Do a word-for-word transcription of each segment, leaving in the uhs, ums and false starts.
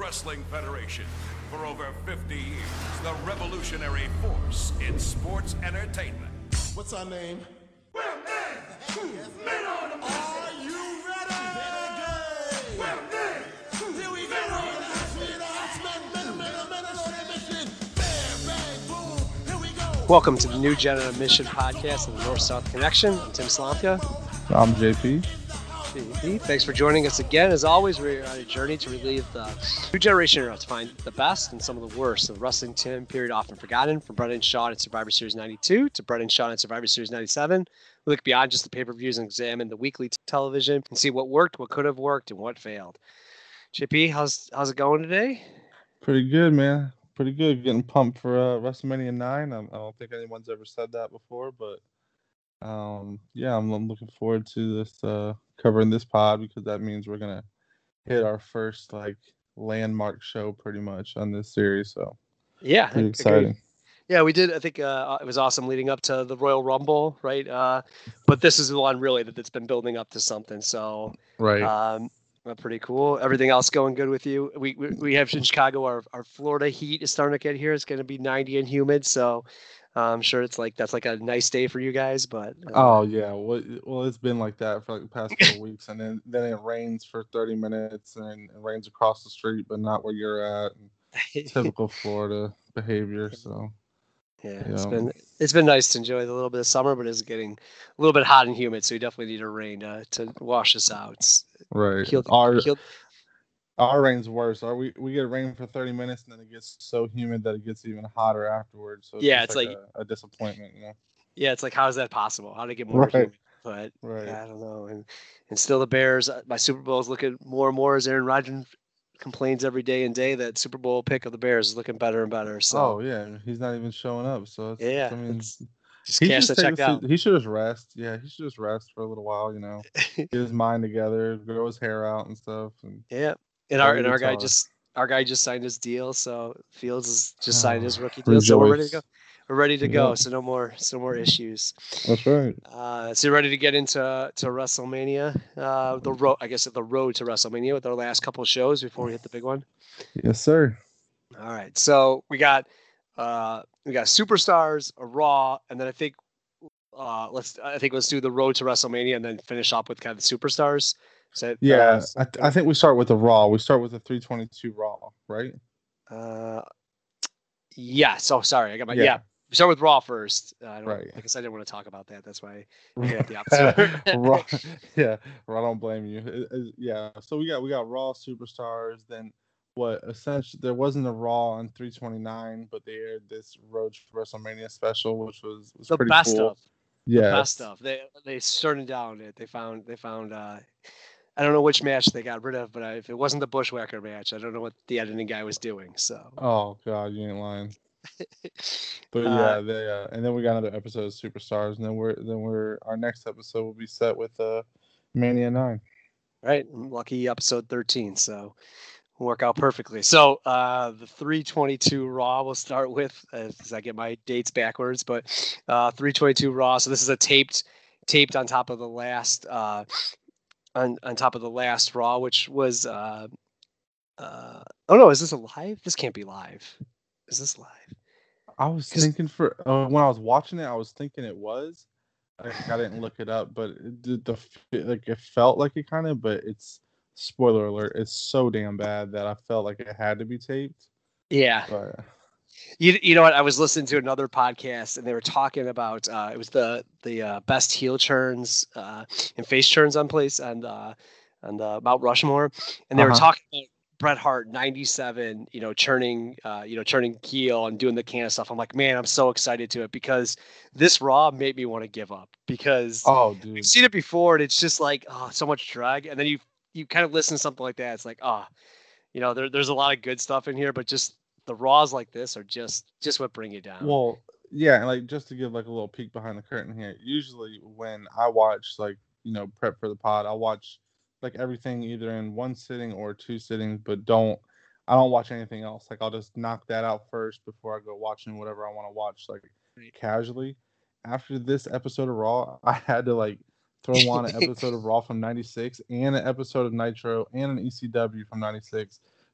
Wrestling Federation. For over fifty years, the revolutionary force in sports entertainment. What's our name? We're men! Men on a mission! Are you ready? We're men! Here we go! Men, men, men, men on a mission! Bam, bang, boom! Here we go! Welcome to the New Gen on a Mission podcast of the North-South Connection. I'm Tim Slomka. I'm J P. J P. Thanks for joining us again. As always, we're on a journey to relive the new generation era to find the best and some of the worst of the wrestling time period often forgotten. From Brendan Shawn at Survivor Series ninety-two to Brendan Shawn at Survivor Series ninety-seven, we look beyond just the pay-per-views and examine the weekly t- television and see what worked, what could have worked, and what failed. J P, how's how's it going today? Pretty good, man. Pretty good. Getting pumped for uh, WrestleMania nine. I'm, I don't think anyone's ever said that before, but um, yeah, I'm, I'm looking forward to this uh, covering this pod because that means we're gonna hit our first like landmark show pretty much on this series. So Yeah, pretty agreed. exciting. Yeah, we did. I think uh, it was awesome leading up to the Royal Rumble, right? Uh, but this is the one really that it's been building up to something. So, Right. um, uh, pretty cool. Everything else going good with you? We we, we have in Chicago. Our, our Florida heat is starting to get here. It's going to be ninety and humid. So, uh, I'm sure it's like that's like a nice day for you guys. But uh, Oh yeah. Well, well, it's been like that for like the past couple weeks, and then then it rains for thirty minutes, and it rains across the street, but not where you're at. Typical Florida behavior. So. yeah, it's Yeah. been it's been nice to enjoy the little bit of summer, but it's getting a little bit hot and humid. So you definitely need a rain to to wash us out. It's, Right. heal- Our heal- our rain's worse. Our, we we get rain for thirty minutes and then it gets so humid that it gets even hotter afterwards. So it's Yeah, just it's like, like- a, a disappointment, you know. Yeah, it's like, how is that possible? How to get more Right. humid? But Right. yeah, I don't know. And and still the Bears. uh, My Super Bowl is looking more and more as Aaron Rodgers complains every day and day that Super Bowl pick of the Bears is looking better and better. So Oh yeah, he's not even showing up. So it's, yeah, I mean, it's- just he cash should that take check the out. se- He should just rest. Yeah, he should just rest for a little while. You know, get his mind together, grow his hair out and stuff. And Yeah, and our Play and our guy guitar. just our guy just signed his deal. So Fields has just signed his rookie deal. So we're ready to go. Rejoice. We're ready to go. Yeah. So no more so no more issues. That's right. Uh, so you're ready to get into to WrestleMania, uh, the road, I guess, the road to WrestleMania with our last couple of shows before we hit the big one. Yes, sir. All right, so we got uh, we got Superstars, a Raw, and then I think uh, let's I think let's do the road to WrestleMania and then finish up with kind of the Superstars. Is that, Yeah, uh, I, th- I think we start with the Raw. We start with the three twenty-two Raw, right? uh, yeah. So sorry, I got my yeah. Yeah. We start with Raw first. Uh, I don't, Right. I guess I didn't want to talk about that. That's why I hit the opposite. Raw, yeah, Raw. Don't blame you. It- it- yeah, so we got we got Raw Superstars. Then what? Essentially, there wasn't a Raw on three twenty-nine, but they aired this Road to WrestleMania special, which was was the pretty best cool. of. Yeah, Best stuff. They they started down it. They found they found uh I don't know which match they got rid of, but I, if it wasn't the Bushwhacker match, I don't know what the editing guy was doing. So Oh God, you ain't lying. But Uh, yeah, they uh, and then we got another episode of Superstars, and then we're then we're our next episode will be set with uh Mania nine. right, lucky episode thirteen, so work out perfectly. So uh the three twenty-two Raw we'll start with as I get my dates backwards, but uh three twenty-two Raw. So this is a taped taped on top of the last uh on on top of the last Raw, which was uh uh oh no, is this a live? This can't be live. Is this live? I was 'Cause- thinking for uh, when I was watching it, I was thinking it was. Like, I didn't look it up, but it, did the f- like it felt like it kind of. But it's spoiler alert. It's so damn bad that I felt like it had to be taped. Yeah. But You, you know what? I was listening to another podcast and they were talking about uh, it was the the uh, best heel turns uh, and face turns on place and uh, on the Mount Rushmore, and they were Uh-huh. talking about Bret Hart ninety-seven, you know, turning uh, you know turning heel and doing the can of stuff. I'm like, man, I'm so excited to it because this Raw made me want to give up because oh, dude, we've seen it before and it's just like oh so much drag, and then you you kind of listen to something like that, it's like ah, you know, there, there's a lot of good stuff in here, but just the Raws like this are just just what bring you down. well, yeah, and like just to give like a little peek behind the curtain here. Usually, when I watch like you know prep for the pod, I watch like everything either in one sitting or two sittings, but don't I don't watch anything else. Like I'll just knock that out first before I go watching whatever I want to watch, like Right. casually. After this episode of Raw, I had to like throw on an episode of Raw from ninety-six and an episode of Nitro and an E C W from ninety-six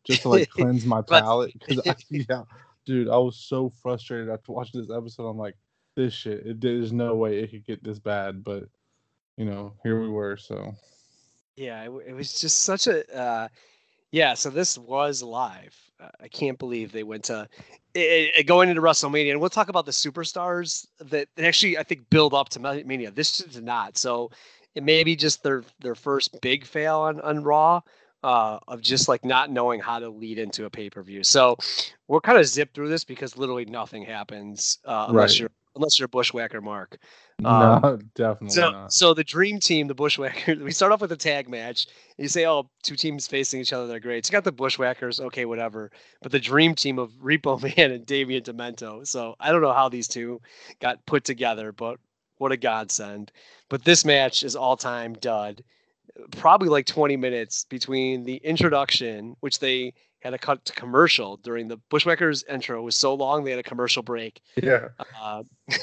just to like cleanse my But palate. Because yeah, dude, I was so frustrated after watching this episode. I'm like, this shit. It, there's no way it could get this bad. But you know, here we were. So yeah, it, it was just such a uh, yeah. So this was live. Uh, I can't believe they went to it, it, going into WrestleMania, and we'll talk about the superstars that, that actually I think build up to Mania. This did not. So it may be just their their first big fail on on Raw. Uh, of just like not knowing how to lead into a pay per view. So we'll kind of zip through this because literally nothing happens uh, unless right. you're unless you're a bushwhacker, Mark. Um, No, definitely so not. so the dream team, the bushwhackers. We start off with a tag match. And you say, oh, two teams facing each other, they're great. So you got the bushwhackers, okay, whatever. But the dream team of Repo Man and Damian Demento. So I don't know how these two got put together, but what a godsend. But this match is all time dud. Probably like twenty minutes between the introduction, which they had a cut to commercial during the Bushwhackers intro. It was so long they had a commercial break. Yeah. Uh,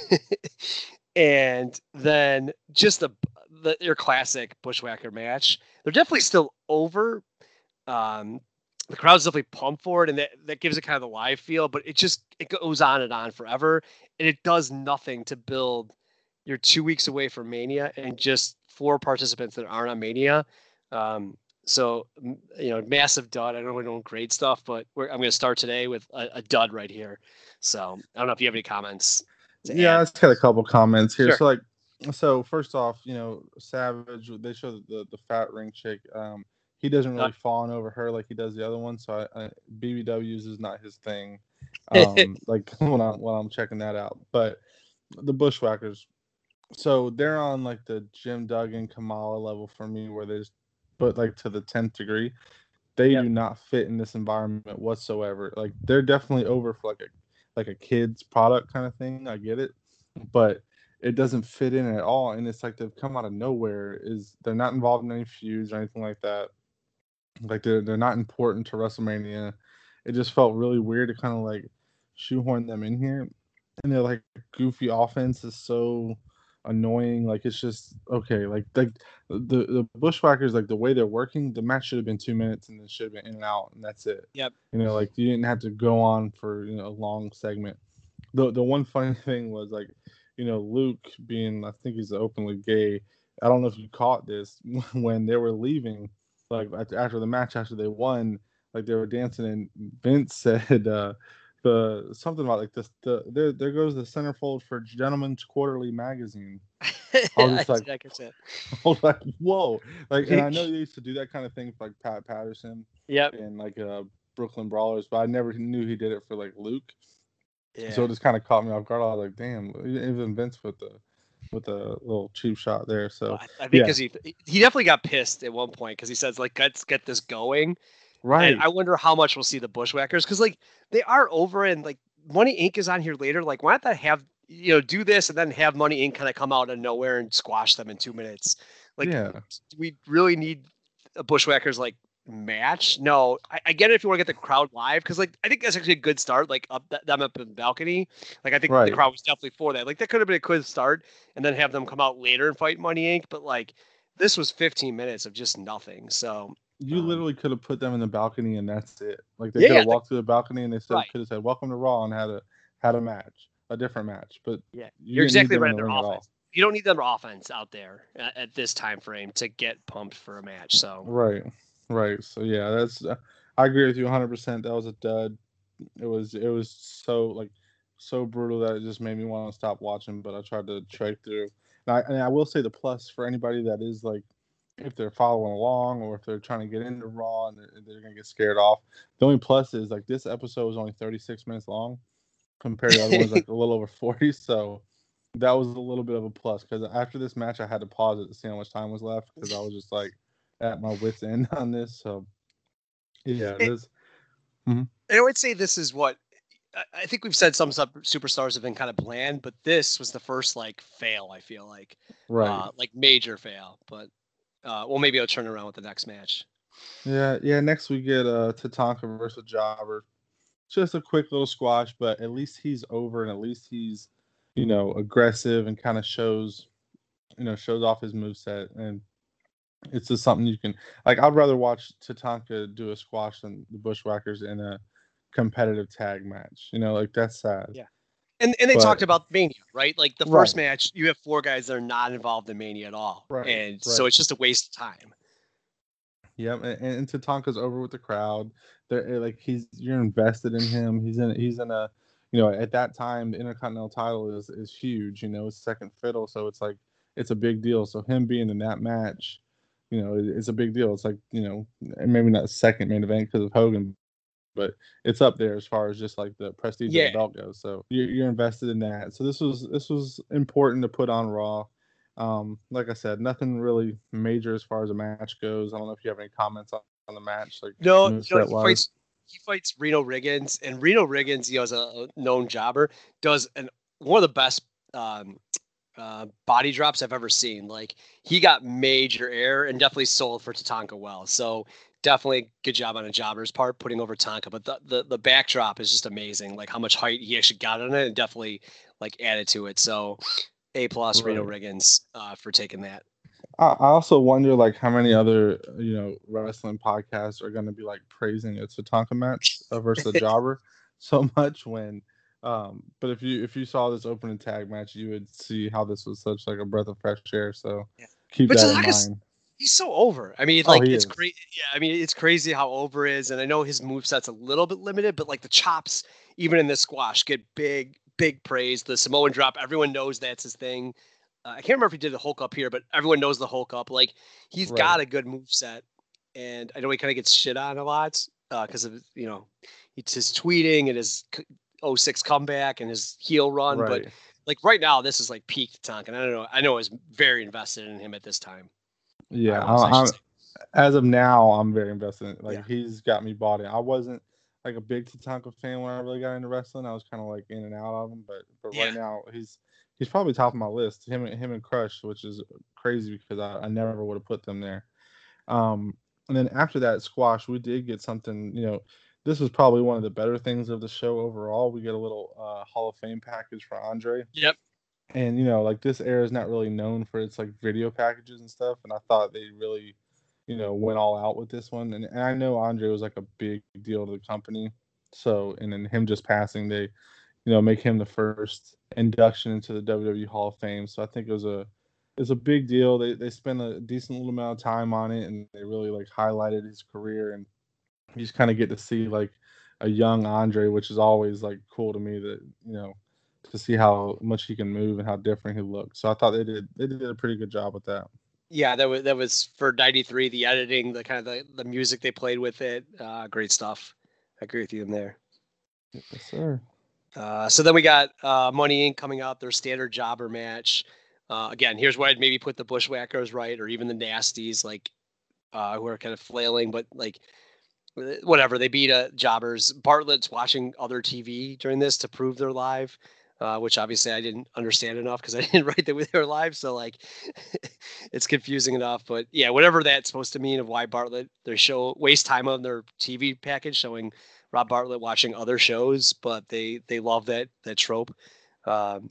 and then just the, the your classic Bushwhacker match. They're definitely still over. Um, the crowd's definitely pumped for it, and that, that gives it kind of the live feel. But it just it goes on and on forever, and it does nothing to build. You're two weeks away from Mania, and just four participants that aren't on Mania. Um, so, you know, massive dud. I know we're doing great stuff, but we're, I'm going to start today with a, a dud right here. So I don't know if you have any comments. Yeah, add. I just had a couple comments here. Sure. So like, so first off, you know, Savage, they show the the fat ring chick. Um, he doesn't really Uh, fawn over her like he does the other one. So I, I, B B Ws is not his thing. Um, like when I'm when I'm checking that out, but the Bushwhackers. So they're on like the Jim Duggan Kamala level for me, where they just put like to the tenth degree. They Yep. do not fit in this environment whatsoever. Like they're definitely over for like a like a kid's product kind of thing. I get it, but it doesn't fit in at all. And it's like they've come out of nowhere. Is they're not involved in any feuds or anything like that. Like they're they're not important to WrestleMania. It just felt really weird to kind of like shoehorn them in here. And they're like goofy offense is so annoying. Like it's just okay. Like like the the Bushwhackers, like the way they're working, the match should have been two minutes and it should have been in and out, and that's it. Yep. You know, like you didn't have to go on for you know a long segment. The the one funny thing was like, you know, Luke being I think he's openly gay. I don't know if you caught this when they were leaving, like after the match after they won, like they were dancing and Vince said. uh the something about like this the there there goes the centerfold for Gentleman's Quarterly magazine. I was just like, I catch that. I was like, whoa! Like, and I know they used to do that kind of thing for like Pat Patterson Yep. and like uh Brooklyn Brawlers, but I never knew he did it for like Luke. Yeah. So it just kind of caught me off guard. I was like, damn, even Vince with the with a little cheap shot there. So Well, I, I think yeah. because he he definitely got pissed at one point because he says like let's get this going. Right. And I wonder how much we'll see the Bushwhackers because like they are over and like Money Incorporated is on here later. Like why not that have you know do this and then have Money Incorporated kind of come out of nowhere and squash them in two minutes? Like yeah. do we really need a Bushwhackers like match? No, I, I get it if you want to get the crowd live because like I think that's actually a good start. Like up them up in the balcony. Like I think Right. the crowd was definitely for that. Like that could have been a good start and then have them come out later and fight Money Incorporated. But like this was fifteen minutes of just nothing. So. You Um, literally could have put them in the balcony and that's it. Like they Yeah, could have yeah, walked through the balcony and they said Right. could have said welcome to Raw and had a had a match, a different match. But Yeah, you you're didn't need exactly them right. in the Their ring at all. offense. You don't need their offense out there at, at this time frame to get pumped for a match. So Right, right. So yeah, that's uh, I agree with you one hundred percent. That was a dud. It was it was so like so brutal that it just made me want to stop watching. But I tried to trek through. And I, and I will say the plus for anybody that is like if they're following along or if they're trying to get into Raw and they're, they're gonna get scared off. The only plus is like this episode was only thirty-six minutes long compared to the other ones like a little over forty. So that was a little bit of a plus because after this match I had to pause it to see how much time was left because I was just like at my wits end on this. So yeah, It- this and I would say this is what I- I think we've said. Some sub- superstars have been kind of bland, but this was the first like fail. I feel like right. uh, like major fail. But uh, well, maybe I'll turn around with the next match. Yeah, yeah. Next we get uh Tatanka versus Jobber. Just a quick little squash, but at least he's over and at least he's, you know, aggressive and kind of shows, you know, shows off his moveset. And it's just something you can like. I'd rather watch Tatanka do a squash than the Bushwhackers in a competitive tag match. You know, like that's sad. Yeah. And and they But talked about Mania, right? Like the Right. first match, you have four guys that are not involved in Mania at all. Right, And so right. it's just a waste of time. Yep, and, and Tatanka's over with the crowd. They're like he's you're invested in him. He's in he's in a you know at that time the Intercontinental title is is huge. You know, it's second fiddle, so it's like it's a big deal. So him being in that match, you know, it, it's a big deal. It's like you know maybe not second main event because of Hogan, but it's up there as far as just like the prestige Yeah. of the belt goes. So you're, you're invested in that. So this was this was important to put on Raw. Um, like I said, nothing really major as far as the match goes. I don't know if you have any comments on, on the match, like No, you know, moveset he wise. fights he fights Reno Riggins, and Reno Riggins, you know, as a known jobber, does an one of the best um, uh, body drops I've ever seen. Like he got major air and definitely sold for Tatanka well. So definitely good job on a jobber's part putting over Tonka. But the, the the backdrop is just amazing. Like how much height he actually got on it and definitely like added to it. So A plus Reno Right. Riggins uh, for taking that. I, I also wonder like how many other you know wrestling podcasts are going to be like praising a Tatanka match uh, versus a jobber so much when. Um, but if you if you saw this opening tag match, you would see how this was such like a breath of fresh air. So Yeah. keep But that in Tatanka's- mind. He's so over. I mean, Oh, like he it's is. crazy. Yeah, I mean, it's crazy how over is, and I know his moveset's a little bit limited, but like the chops, even in this squash, get big, big praise. The Samoan drop, everyone knows that's his thing. Uh, I can't remember if he did the Hulk up here, but everyone knows the Hulk up. Like he's Right. got a good moveset, and I know he kind of gets shit on a lot because of you know, it's his tweeting and his oh six comeback and his heel run, Right. but like right now, this is like peak Tatanka. And I don't know. I know I was very invested in him at this time. Yeah, I was, I I- I'm, should say. as of now, I'm very invested in it. Like Yeah. he's got me bought in. I wasn't like a big Tatanka fan when I really got into wrestling. I was kind of like in and out of him, but but Yeah. right now he's he's probably top of my list. Him and him and Crush, which is crazy because I, I never would have put them there. Um, and then after that squash, we did get something. You know, this was probably one of the better things of the show overall. We get a little uh, Hall of Fame package for Andre. Yep. And you know, like this era is not really known for its like video packages and stuff. And I thought they really, you know, went all out with this one. And, and I know Andre was like a big deal to the company. So and then him just passing, they, you know, make him the first induction into the W W E Hall of Fame. So I think it was a it's a big deal. They they spent a decent little amount of time on it, and they really like highlighted his career, and you just kind of get to see like a young Andre, which is always like cool to me that you know to see how much he can move and how different he looks. So I thought they did they did a pretty good job with that. Yeah, that was that was for ninety-three. The editing, the kind of the, the music they played with it, uh, great stuff. I agree with you in there. Yes, sir. Uh, so then we got uh, Money Incorporated coming up, their standard jobber match. Uh, again, here's where I'd maybe put the Bushwhackers, right, or even the Nasties, like uh, who are kind of flailing, but like whatever. They beat uh, jobbers. Bartlett's watching other T V during this to prove they're live, uh, which obviously I didn't understand enough because I didn't write that they were live. So like, it's confusing enough. But yeah, whatever that's supposed to mean of why Bartlett they show waste time on their T V package showing Rob Bartlett watching other shows, but they they love that that trope. Um,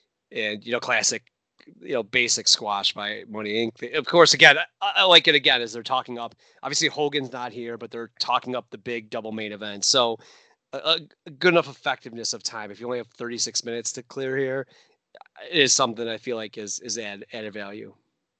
and you know, classic, you know, basic squash by Money Incorporated. Of course, again, I, I like it again as they're talking up. Obviously, Hogan's not here, but they're talking up the big double main event. So, a, a good enough effectiveness of time. If you only have thirty-six minutes to clear here, it is something I feel like is is add, added value.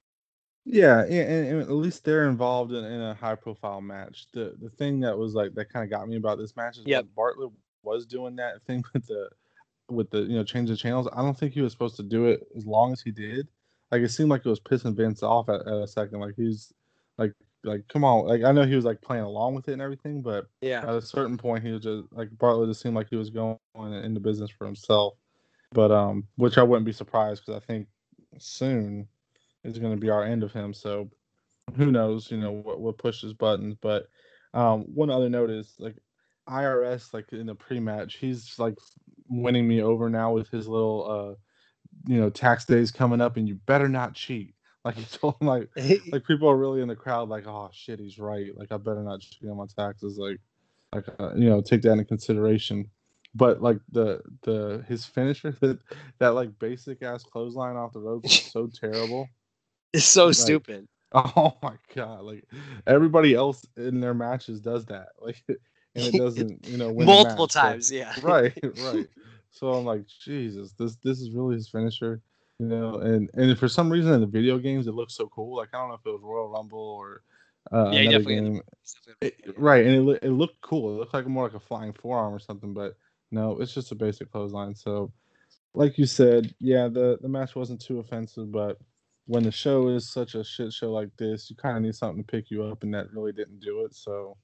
Yeah, yeah, and, and at least they're involved in, in a high profile match. The the thing that was like that kind of got me about this match is Yep. when Bartlett was doing that thing with the with the you know change the channels. I don't think he was supposed to do it as long as he did. Like it seemed like it was pissing Vince off at, at a second. Like he's like like come on. Like I know he was like playing along with it and everything, but Yeah. at a certain point he was just like Bartlett just seemed like he was going into business for himself. But um, which I wouldn't be surprised because I think soon is going to be our end of him. So who knows, you know, what, what pushes buttons. But um, one other note is like I R S, like in the pre-match, he's like winning me over now with his little, uh, you know, tax days coming up, and you better not cheat. Like he told him, like, like people are really in the crowd, like, oh shit, he's right. Like I better not cheat on my taxes. Like, like uh, you know, take that into consideration. But like the the his finisher, that that like basic ass clothesline off the ropes is so terrible. It's so Like, stupid. Oh my god! Like everybody else in their matches does that, like, and it doesn't, you know, win the Multiple match. So times, yeah. right, right. So I'm like, Jesus, this this is really his finisher, you know. And and for some reason in the video games it looks so cool. Like I don't know if it was Royal Rumble or uh, Yeah, he another definitely had the game. he's It, definitely- yeah. right, and it loo- it looked cool. It looked like more like a flying forearm or something, but no, it's just a basic clothesline. So like you said, yeah, the the match wasn't too offensive, but when the show is such a shit show like this, you kind of need something to pick you up, and that really didn't do it. So,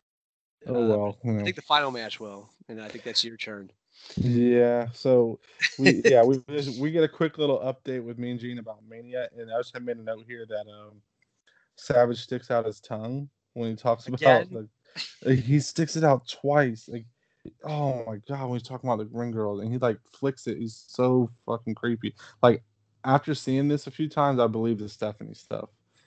oh Uh, well, you I know. think the final match will, and I think that's your turn. Yeah. So we yeah we just- we get a quick little update with Mean Gene about Mania, and I just have made a note here that um Savage sticks out his tongue when he talks about Again? the like, he sticks it out twice. Like, oh my god, when he's talking about the ring girl and he like flicks it, he's so fucking creepy. Like after seeing this a few times, I believe the Stephanie stuff.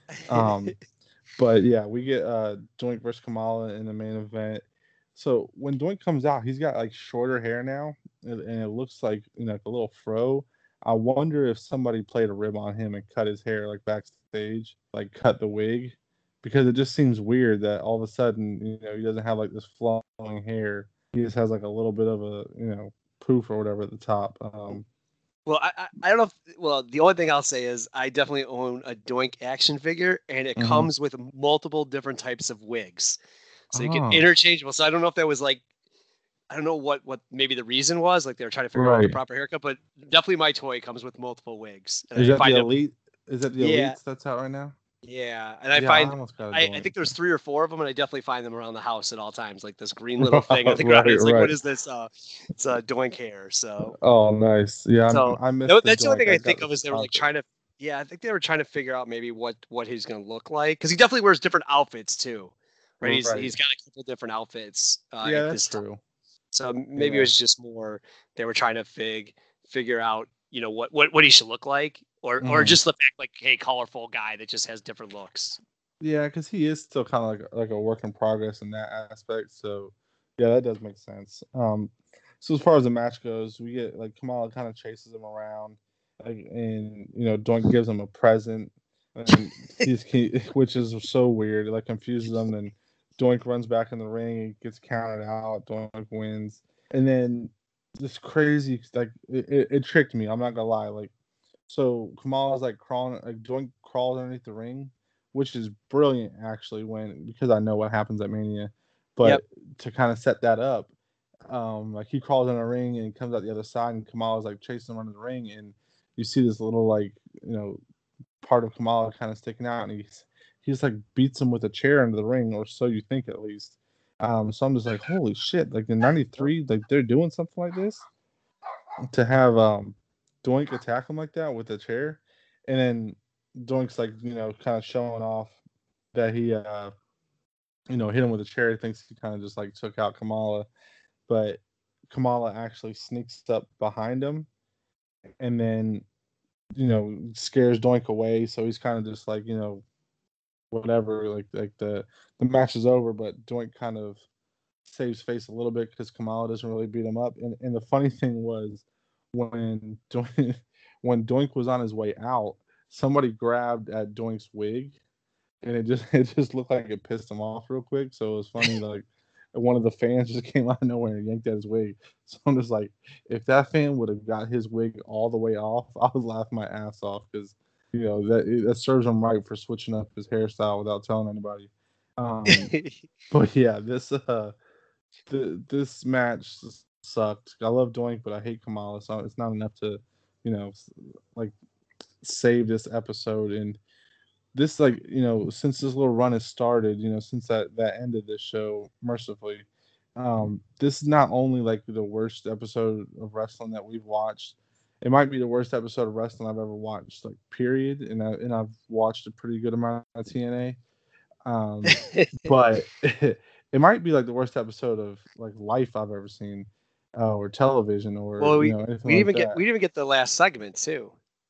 Um, but yeah, we get uh Doink versus Kamala in the main event. So when Doink comes out, he's got like shorter hair now, and, and it looks like, you know, like a little fro. I wonder if somebody played a rib on him and cut his hair like backstage, like cut the wig, because it just seems weird that all of a sudden, you know, he doesn't have like this flowing hair. He just has like a little bit of a, you know, poof or whatever at the top. Um, Well, I, I I don't know. If, well, the only thing I'll say is I definitely own a Doink action figure, and it mhm. comes with multiple different types of wigs, so you can Oh, interchangeable. So I don't know if that was like I don't know what what maybe the reason was. Like they were trying to figure out the right. proper haircut, but definitely my toy comes with multiple wigs, and Is I that the find them. elite? Is that the Yeah, elites that's out right now? yeah, and I Yeah, I find almost got a I, I Doink. think there's three or four of them, and I definitely find them around the house at all times. Like this green little thing on the ground. Right, It's like, right. what is this? Uh, it's a Doink hair. So Oh, nice. Yeah, I'm, So I missed no, the that's the only Doink. thing I I got think the of is they were like composite. trying to. Yeah, I think they were trying to figure out maybe what what he's gonna look like because he definitely wears different outfits too, right? He's Right. he's got a couple different outfits uh, Yeah, at that's this time. true. So maybe it Yeah. was just more they were trying to fig figure out you know what what what he should look like, or or Mhm. just the fact like hey, colorful guy that just has different looks. Yeah, because he is still kind of like like a work in progress in that aspect. So, yeah, that does make sense. Um, so as far as the match goes, we get like Kamala kind of chases him around, like, and you know, Doink gives him a present, and he's he, which is so weird. It like confuses him. Then Doink runs back in the ring, he gets counted out. Doink wins, and then this crazy like it, it, it tricked me. I'm not gonna lie, like. So Kamala's like crawling, like Doink crawls underneath the ring, which is brilliant actually. When because I know what happens at Mania, Yep. but to kind of set that up, um, like he crawls in the ring and he comes out the other side, and Kamala's like chasing him under the ring, and you see this little like you know part of Kamala kind of sticking out, and he's he just like beats him with a chair into the ring, or so you think at least. Um, so I'm just like, holy shit! Like in ninety-three, like they're doing something like this to have um Doink attack him like that with a chair, and then Doink's like you know kind of showing off that he uh you know hit him with a chair. He thinks he kind of just like took out Kamala, but Kamala actually sneaks up behind him and then you know scares Doink away. So he's kind of just like you know whatever like like the the match is over, but Doink kind of saves face a little bit because Kamala doesn't really beat him up. And and the funny thing was when Doink, when Doink was on his way out, somebody grabbed at Doink's wig, and it just it just looked like it pissed him off real quick. So it was funny, like one of the fans just came out of nowhere and yanked at his wig. So I'm just like, if that fan would have got his wig all the way off, I would laugh my ass off because you know that that serves him right for switching up his hairstyle without telling anybody. Um, but yeah, this uh the, this match sucked. I love Doink, but I hate Kamala, so it's not enough to, you know, like save this episode. And this, like, you know, since this little run has started, you know, since that that ended this show mercifully, um, this is not only like the worst episode of wrestling that we've watched. It might be the worst episode of wrestling I've ever watched, like period. And I and I've watched a pretty good amount of T N A. Um, but it might be like the worst episode of like life I've ever seen, uh, or television, or well, you we know anything we didn't like even get that. we didn't even get the last segment too.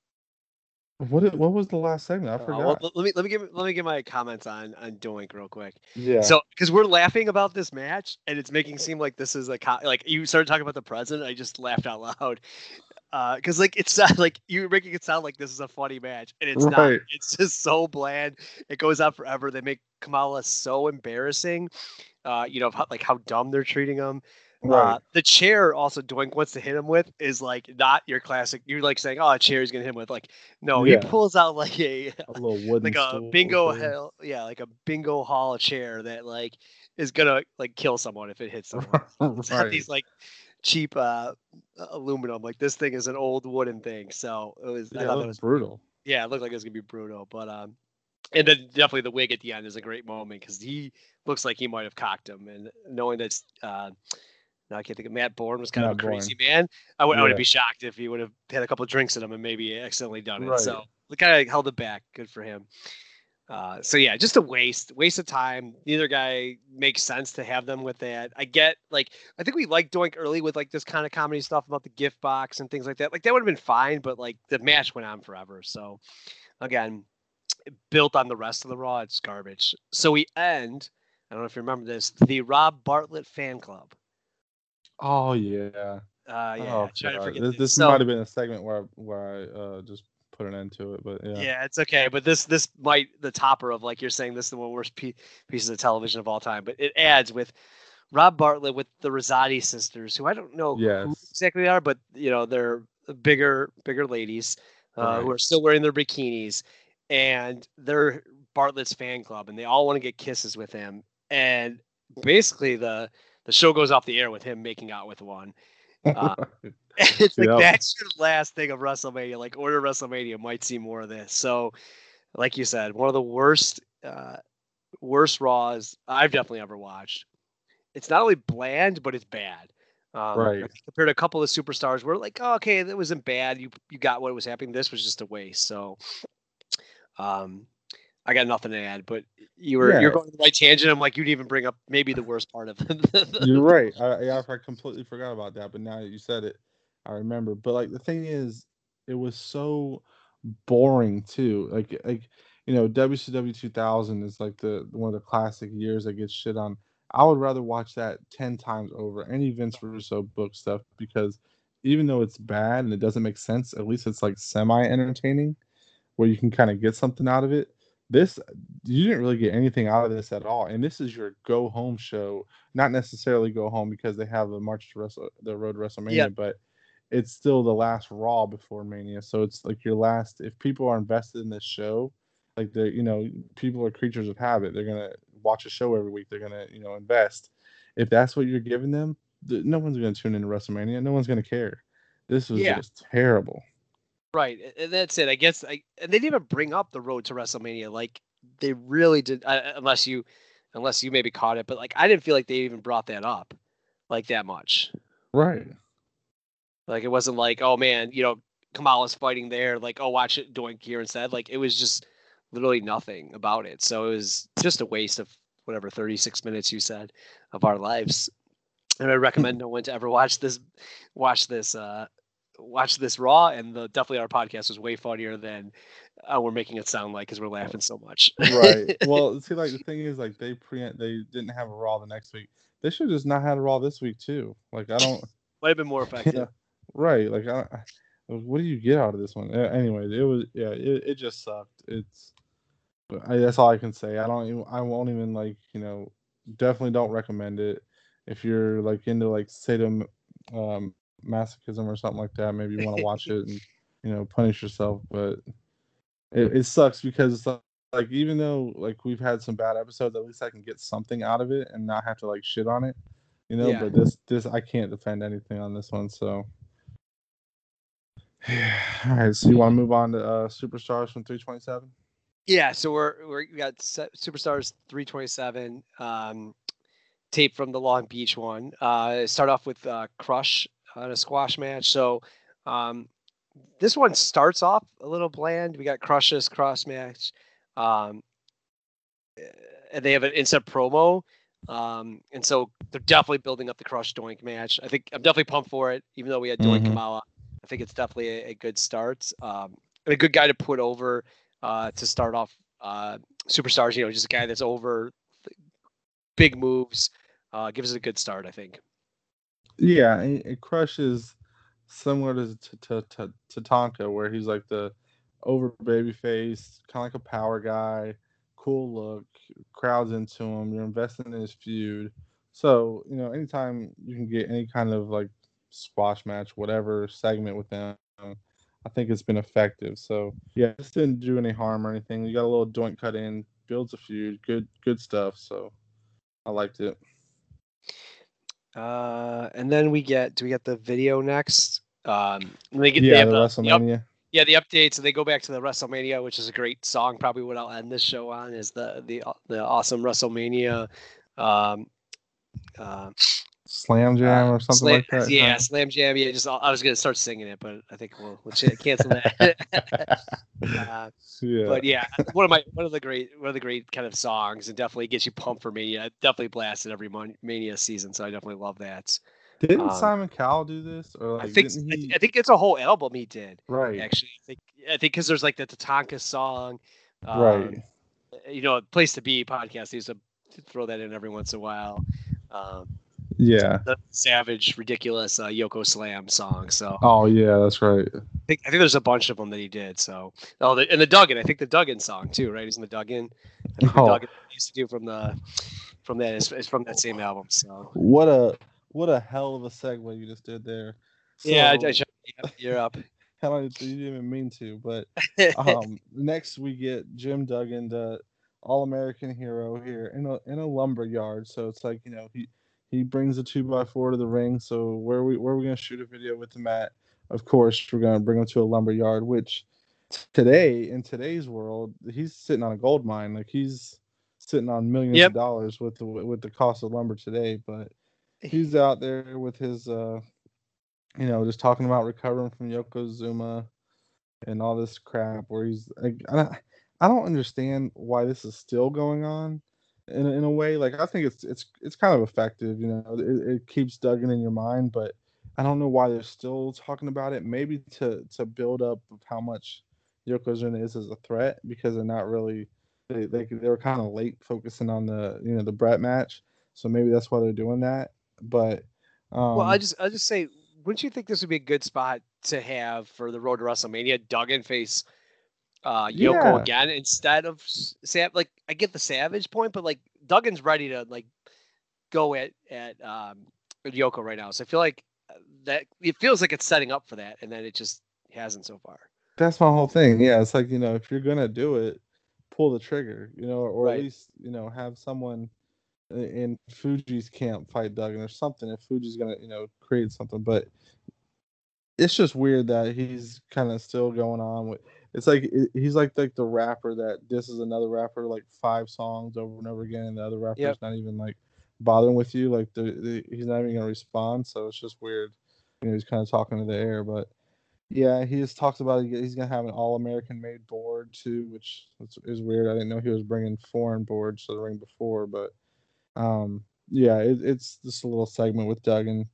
What did- what was the last segment? I Uh, well, forgot. l- let me let me give let me give my comments on on Doink real quick. Yeah. So, because we're laughing about this match, and it's making it seem like this is a co- like you started talking about the president. I just laughed out loud. because like it's not like you're making it sound like this is a funny match, and it's not. Right. It's just so bland. It goes on forever. They make Kamala so embarrassing. Uh, you know, how, like how dumb they're treating him. Uh, Right. the chair also Doink wants to hit him with is like not your classic. You're like saying, "Oh, a chair he's gonna hit him with." Like, no, Yeah. he pulls out like a A little wooden like a stool bingo thing. hell, yeah, like a bingo hall chair that like is gonna like kill someone if it hits someone. It's not Right. these like cheap uh aluminum. Like this thing is an old wooden thing. So it was. I Yeah, thought it that was was brutal. yeah, it looked like it was gonna be brutal, but um, and then definitely the wig at the end is a great moment because he looks like he might have cocked him, and knowing that uh, now I can't think of Matt Bourne was kind of Matt a crazy Bourne. man. I would I Yeah. wouldn't be shocked if he would have had a couple of drinks in him and maybe accidentally done it. Right. So we kind of held it back. Good for him. Uh, so yeah, just a waste, waste of time. Neither guy makes sense to have them with that. I get like, I think we liked Doink early with like this kind of comedy stuff about the gift box and things like that. Like that would have been fine, but like the match went on forever. So again, built on the rest of the Raw, it's garbage. So we end. I don't know if you remember this, the Rob Bartlett fan club. Oh yeah. Uh, yeah, Oh, trying to God. forget This this. this So might have been a segment where I, where I uh, just put an end to it, but yeah. yeah, it's okay. But this this might the topper of like you're saying this is the one worst pe- pieces of television of all time. But it adds with Rob Bartlett with the Rosati sisters, who I don't know who Yes. exactly they are, but you know they're bigger bigger ladies uh, who Right. are still wearing their bikinis, and they're Bartlett's fan club, and they all want to get kisses with him. And basically the the show goes off the air with him making out with one. Uh, it's like Yep. that's your last thing of WrestleMania. Like Order WrestleMania might see more of this. So, like you said, one of the worst, uh, worst Raws I've definitely ever watched. It's not only bland, but it's bad. Um, Right. Compared to a couple of superstars, we're like, oh, okay, that wasn't bad. You you got what was happening. This was just a waste. So, um, I got nothing to add. But you were Yeah. you're going to the right tangent. I'm like, you'd even bring up maybe the worst part of it. You're right. I, yeah, I completely forgot about that, but now that you said it, I remember. But like the thing is, it was so boring too. Like like you know, W C W two thousand is like the one of the classic years that gets shit on. I would rather watch that ten times over any Vince Russo book stuff because even though it's bad and it doesn't make sense, at least it's like semi entertaining where you can kind of get something out of it. This you didn't really get anything out of this at all, and this is your go home show. Not necessarily go home because they have the March to Wrestle, the Road to WrestleMania, Yeah. but it's still the last Raw before Mania. So it's like your last. If people are invested in this show, like they're you know people are creatures of habit. They're gonna watch a show every week. They're gonna you know invest. If that's what you're giving them, th- no one's gonna tune into WrestleMania. No one's gonna care. This was Yeah. just terrible. Right, and that's it. I guess, I, and they didn't even bring up the road to WrestleMania. Like they really did, uh, unless you, unless you maybe caught it. But like, I didn't feel like they even brought that up, like that much. Right. Like it wasn't like, oh man, you know, Kamala's fighting there. Like, oh, watch it Doink here instead. Like it was just literally nothing about it. So it was just a waste of whatever thirty-six minutes you said of our lives. And I recommend no one to ever watch this, watch this. uh watch this Raw, and the definitely our podcast was way funnier than uh, we're making it sound like because we're laughing so much. Right. Well, see, like the thing is, like they pre they didn't have a Raw the next week. They should have just not had a Raw this week too. Like I don't. Might have been more effective. Yeah. Right. Like I, I- what do you get out of this one? Uh, Anyway, it was yeah. It, it just sucked. It's. But I, that's all I can say. I don't. Even, I won't even like you know. Definitely don't recommend it. If you're like into like sadom, um, masochism or something like that, maybe you want to watch it and you know punish yourself. But it, it sucks because it's like, like even though like we've had some bad episodes, at least I can get something out of it and not have to like shit on it, you know. Yeah. But this this I can't defend anything on this one. So all right, so you want to move on to uh, superstars from three twenty-seven? Yeah, so we're, we're we got Se- Superstars three twenty-seven um, tape from the Long Beach one. Uh, start off with uh, Crush on a squash match. So um, this one starts off a little bland. We got Crush's cross match, um, and they have an instant promo. Um, and so they're definitely building up the Crush Doink match. I think I'm definitely pumped for it, even though we had Doink Mhm. Kamala. I think it's definitely a, a good start. Um, and a good guy to put over uh, to start off uh, Superstars. You know, just a guy that's over big moves. Uh, gives us a good start, I think. Yeah, and, and Crush is similar to to to, to, to Tonka, where he's like the over baby face, kind of like a power guy, cool look, crowds into him. You're investing in his feud. So you know, anytime you can get any kind of like squash match, whatever segment with them, I think it's been effective. So yeah, this didn't do any harm or anything. You got a little joint cut in, builds a feud, good good stuff. So I liked it. Uh, and then we get do we get the video next? Um, they get they Yeah, have the the, the up, WrestleMania. yeah the updates, and they go back to the WrestleMania, which is a great song. Probably what I'll end this show on is the the the awesome WrestleMania. Um, uh, Slam uh, Jam or something slam, like that. yeah, kinda? Slam Jam. Yeah, just I was gonna start singing it, but I think we'll we'll ch- cancel that. uh, Yeah. But yeah, one of my one of the great one of the great kind of songs, and definitely gets you pumped for Mania. It definitely blasted every mon- Mania season, so I definitely love that. Didn't Um, Simon Cowell do this, or I like think didn't I, th- he? I think it's a whole album he did. Right, Actually, I think I think because there's like the Tatanka song, right. um, you know, Place to Be podcast. He used to throw that in every once in a while. Um, Yeah. the Savage, ridiculous uh, Yoko Slam song. So Oh yeah, that's right. I think I think there's a bunch of them that he did. So oh, the, and the Duggan. I think the Duggan song too, right? He's in the Duggan. I think the Oh, Duggan he used to do from the from that is, is from that same album. So what a what a hell of a segue you just did there. yeah, I, I, So yeah, you're up. hell, I you didn't even mean to, but um, next we get Jim Duggan, the All American hero here in a in a lumber yard. So it's like you know he he brings a two by four to the ring. So where we where are we gonna shoot a video with him at? Of course, we're gonna bring him to a lumber yard, which today in today's world he's sitting on a gold mine. Like he's sitting on millions Yep. of dollars with the with the cost of lumber today. But he's out there with his uh you know just talking about recovering from Yokozuna and all this crap where he's like, I don't, I don't understand why this is still going on in a, in a way. Like I think it's it's it's kind of effective, you know. It, it keeps Duggan in your mind, but I don't know why they're still talking about it. Maybe to to build up of how much Yokozuna is as a threat because they're not really they they, they were kind of late focusing on the you know the Brett match, so maybe that's why they're doing that. But Well, I um just I just say, wouldn't you think this would be a good spot to have for the road to WrestleMania? Duggan face uh, Yoko yeah, again instead of Sam. Like I get the Savage point, but like Duggan's ready to like go at at um, Yoko right now. So I feel like that it feels like it's setting up for that, and then it just hasn't so far. that's my whole thing. Yeah, it's like, you know, if you're gonna do it, pull the trigger, you know, or at Right. least, you know, have someone i- in Fuji's camp fight Duggan or something if Fuji's gonna, you know, create something. But it's just weird that he's kind of still going on with it's like i- he's like like the rapper that this is another rapper like five songs over and over again and the other Yep. rapper's not even like bothering with you like the, the he's not even gonna respond, so it's just weird. You know, he's kind of talking to the air. But yeah, he just talks about he- he's gonna have an all-American made board too, which is is weird. I didn't know he was bringing foreign boards to the ring before, but um, yeah, it, it's just a little segment with Duggan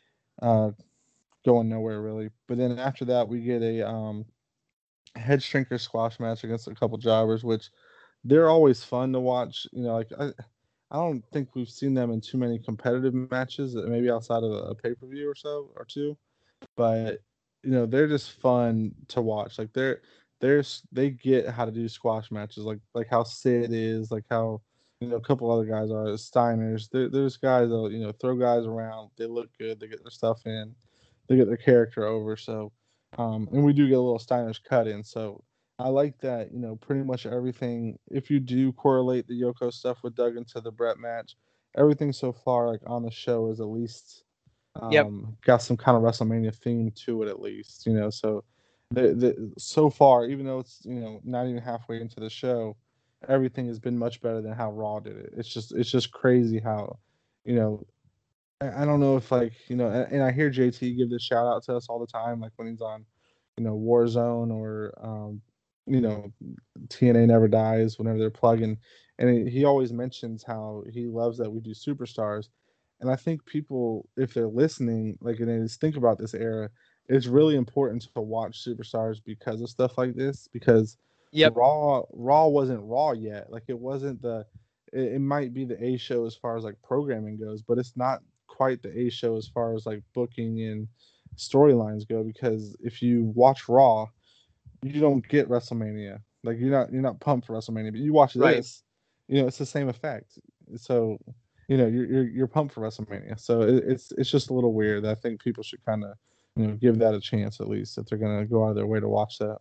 uh, going nowhere really. But then after that, we get a um, head shrinker squash match against a couple jobbers, which they're always fun to watch. You know, like I, I don't think we've seen them in too many competitive matches, uh, maybe outside of a, a pay per view or so or two. But you know they're just fun to watch. Like they're there's they get how to do squash matches, like like how Sid is, like how you know a couple other guys are Steiners. There, there's guys that you know throw guys around. They look good. They get their stuff in. They get their character over. So, um, and we do get a little Steiners cut in. So I like that. You know, pretty much everything. If you do correlate the Yoko stuff with Duggan to the Brett match, everything so far like on the show is at least Yep. um, got some kind of WrestleMania theme to it at least, you know. So, the, the so far, even though it's you know not even halfway into the show, everything has been much better than how Raw did it. It's just it's just crazy how, you know, I, I don't know if like you know, and, and I hear J T give this shout out to us all the time, like when he's on, you know, Warzone or um, you know, T N A Never Dies whenever they're plugging, and he he always mentions how he loves that we do superstars. And I think people, if they're listening, like, and they just think about this era, it's really important to watch superstars because of stuff like this. Because Yep. Raw, Raw wasn't Raw yet. Like, it wasn't the. It, it might be the A show as far as like programming goes, but it's not quite the A show as far as like booking and storylines go. Because if you watch Raw, you don't get WrestleMania. Like you're not you're not pumped for WrestleMania, but you watch Right. this, you know, it's the same effect. So, you know, you're you're, you're pumped for WrestleMania. So it, it's it's just a little weird. I think people should kind of, you know, give that a chance at least if they're gonna go out of their way to watch that.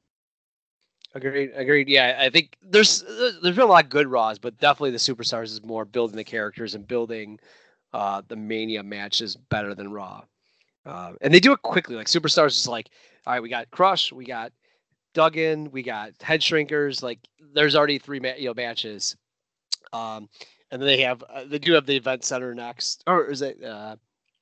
Agreed. Agreed. Yeah, I think there's there's been a lot of good Raws, but definitely the Superstars is more building the characters and building uh, the Mania matches better than Raw. Uh, and they do it quickly. Like Superstars is like, all right, we got Crush, we got Duggan, we got Head Shrinkers. Like there's already three ma- you know matches. Um, and then they have uh, they do have the event center next, or is it? Uh,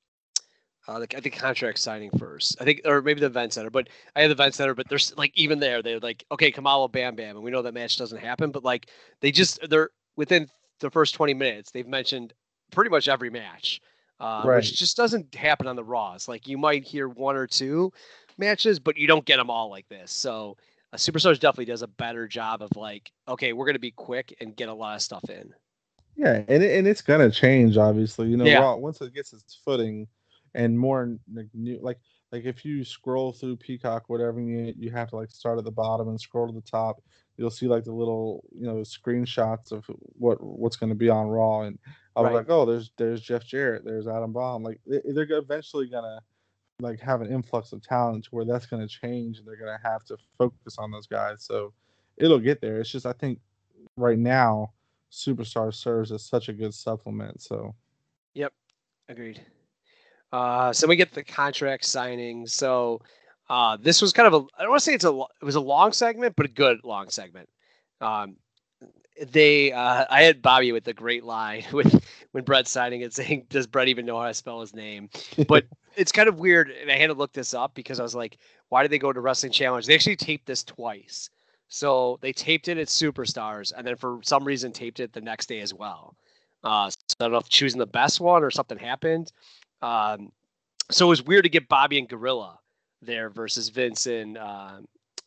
uh, like I think contract signing first. I think, or maybe the event center. But I have the event center. But there's like even there, they're like, okay, Kamala, Bam Bam, and we know that match doesn't happen. But like they just they're within the first twenty minutes, they've mentioned pretty much every match, uh, Right. which just doesn't happen on the Raws. Like you might hear one or two matches, but you don't get them all like this. So uh, Superstars definitely does a better job of like, okay, we're gonna be quick and get a lot of stuff in. Yeah, and it, and it's gonna change, obviously. You know, Yeah. Raw once it gets its footing, and more like new, like like if you scroll through Peacock, whatever, you you have to like start at the bottom and scroll to the top. You'll see like the little you know screenshots of what what's going to be on Raw, and I was Right. like, oh, there's there's Jeff Jarrett, there's Adam Bomb. Like they, they're go- eventually gonna like have an influx of talent to where that's gonna change, and they're gonna have to focus on those guys. So it'll get there. It's just I think right now Superstar serves as such a good supplement. So Yep. Agreed. Uh, so we get the contract signing. So uh, this was kind of a I don't want to say it's a lo- it was a long segment, but a good long segment. Um, they uh, I had Bobby with the great line with when Brett's signing it saying, "Does Brett even know how to spell his name?" But it's kind of weird, and I had to look this up because I was like, "Why did they go to Wrestling Challenge?" They actually taped this twice. So they taped it at Superstars, and then for some reason taped it the next day as well. Uh, so I don't know if choosing the best one or something happened. Um, so it was weird to get Bobby and Gorilla there versus Vince and uh,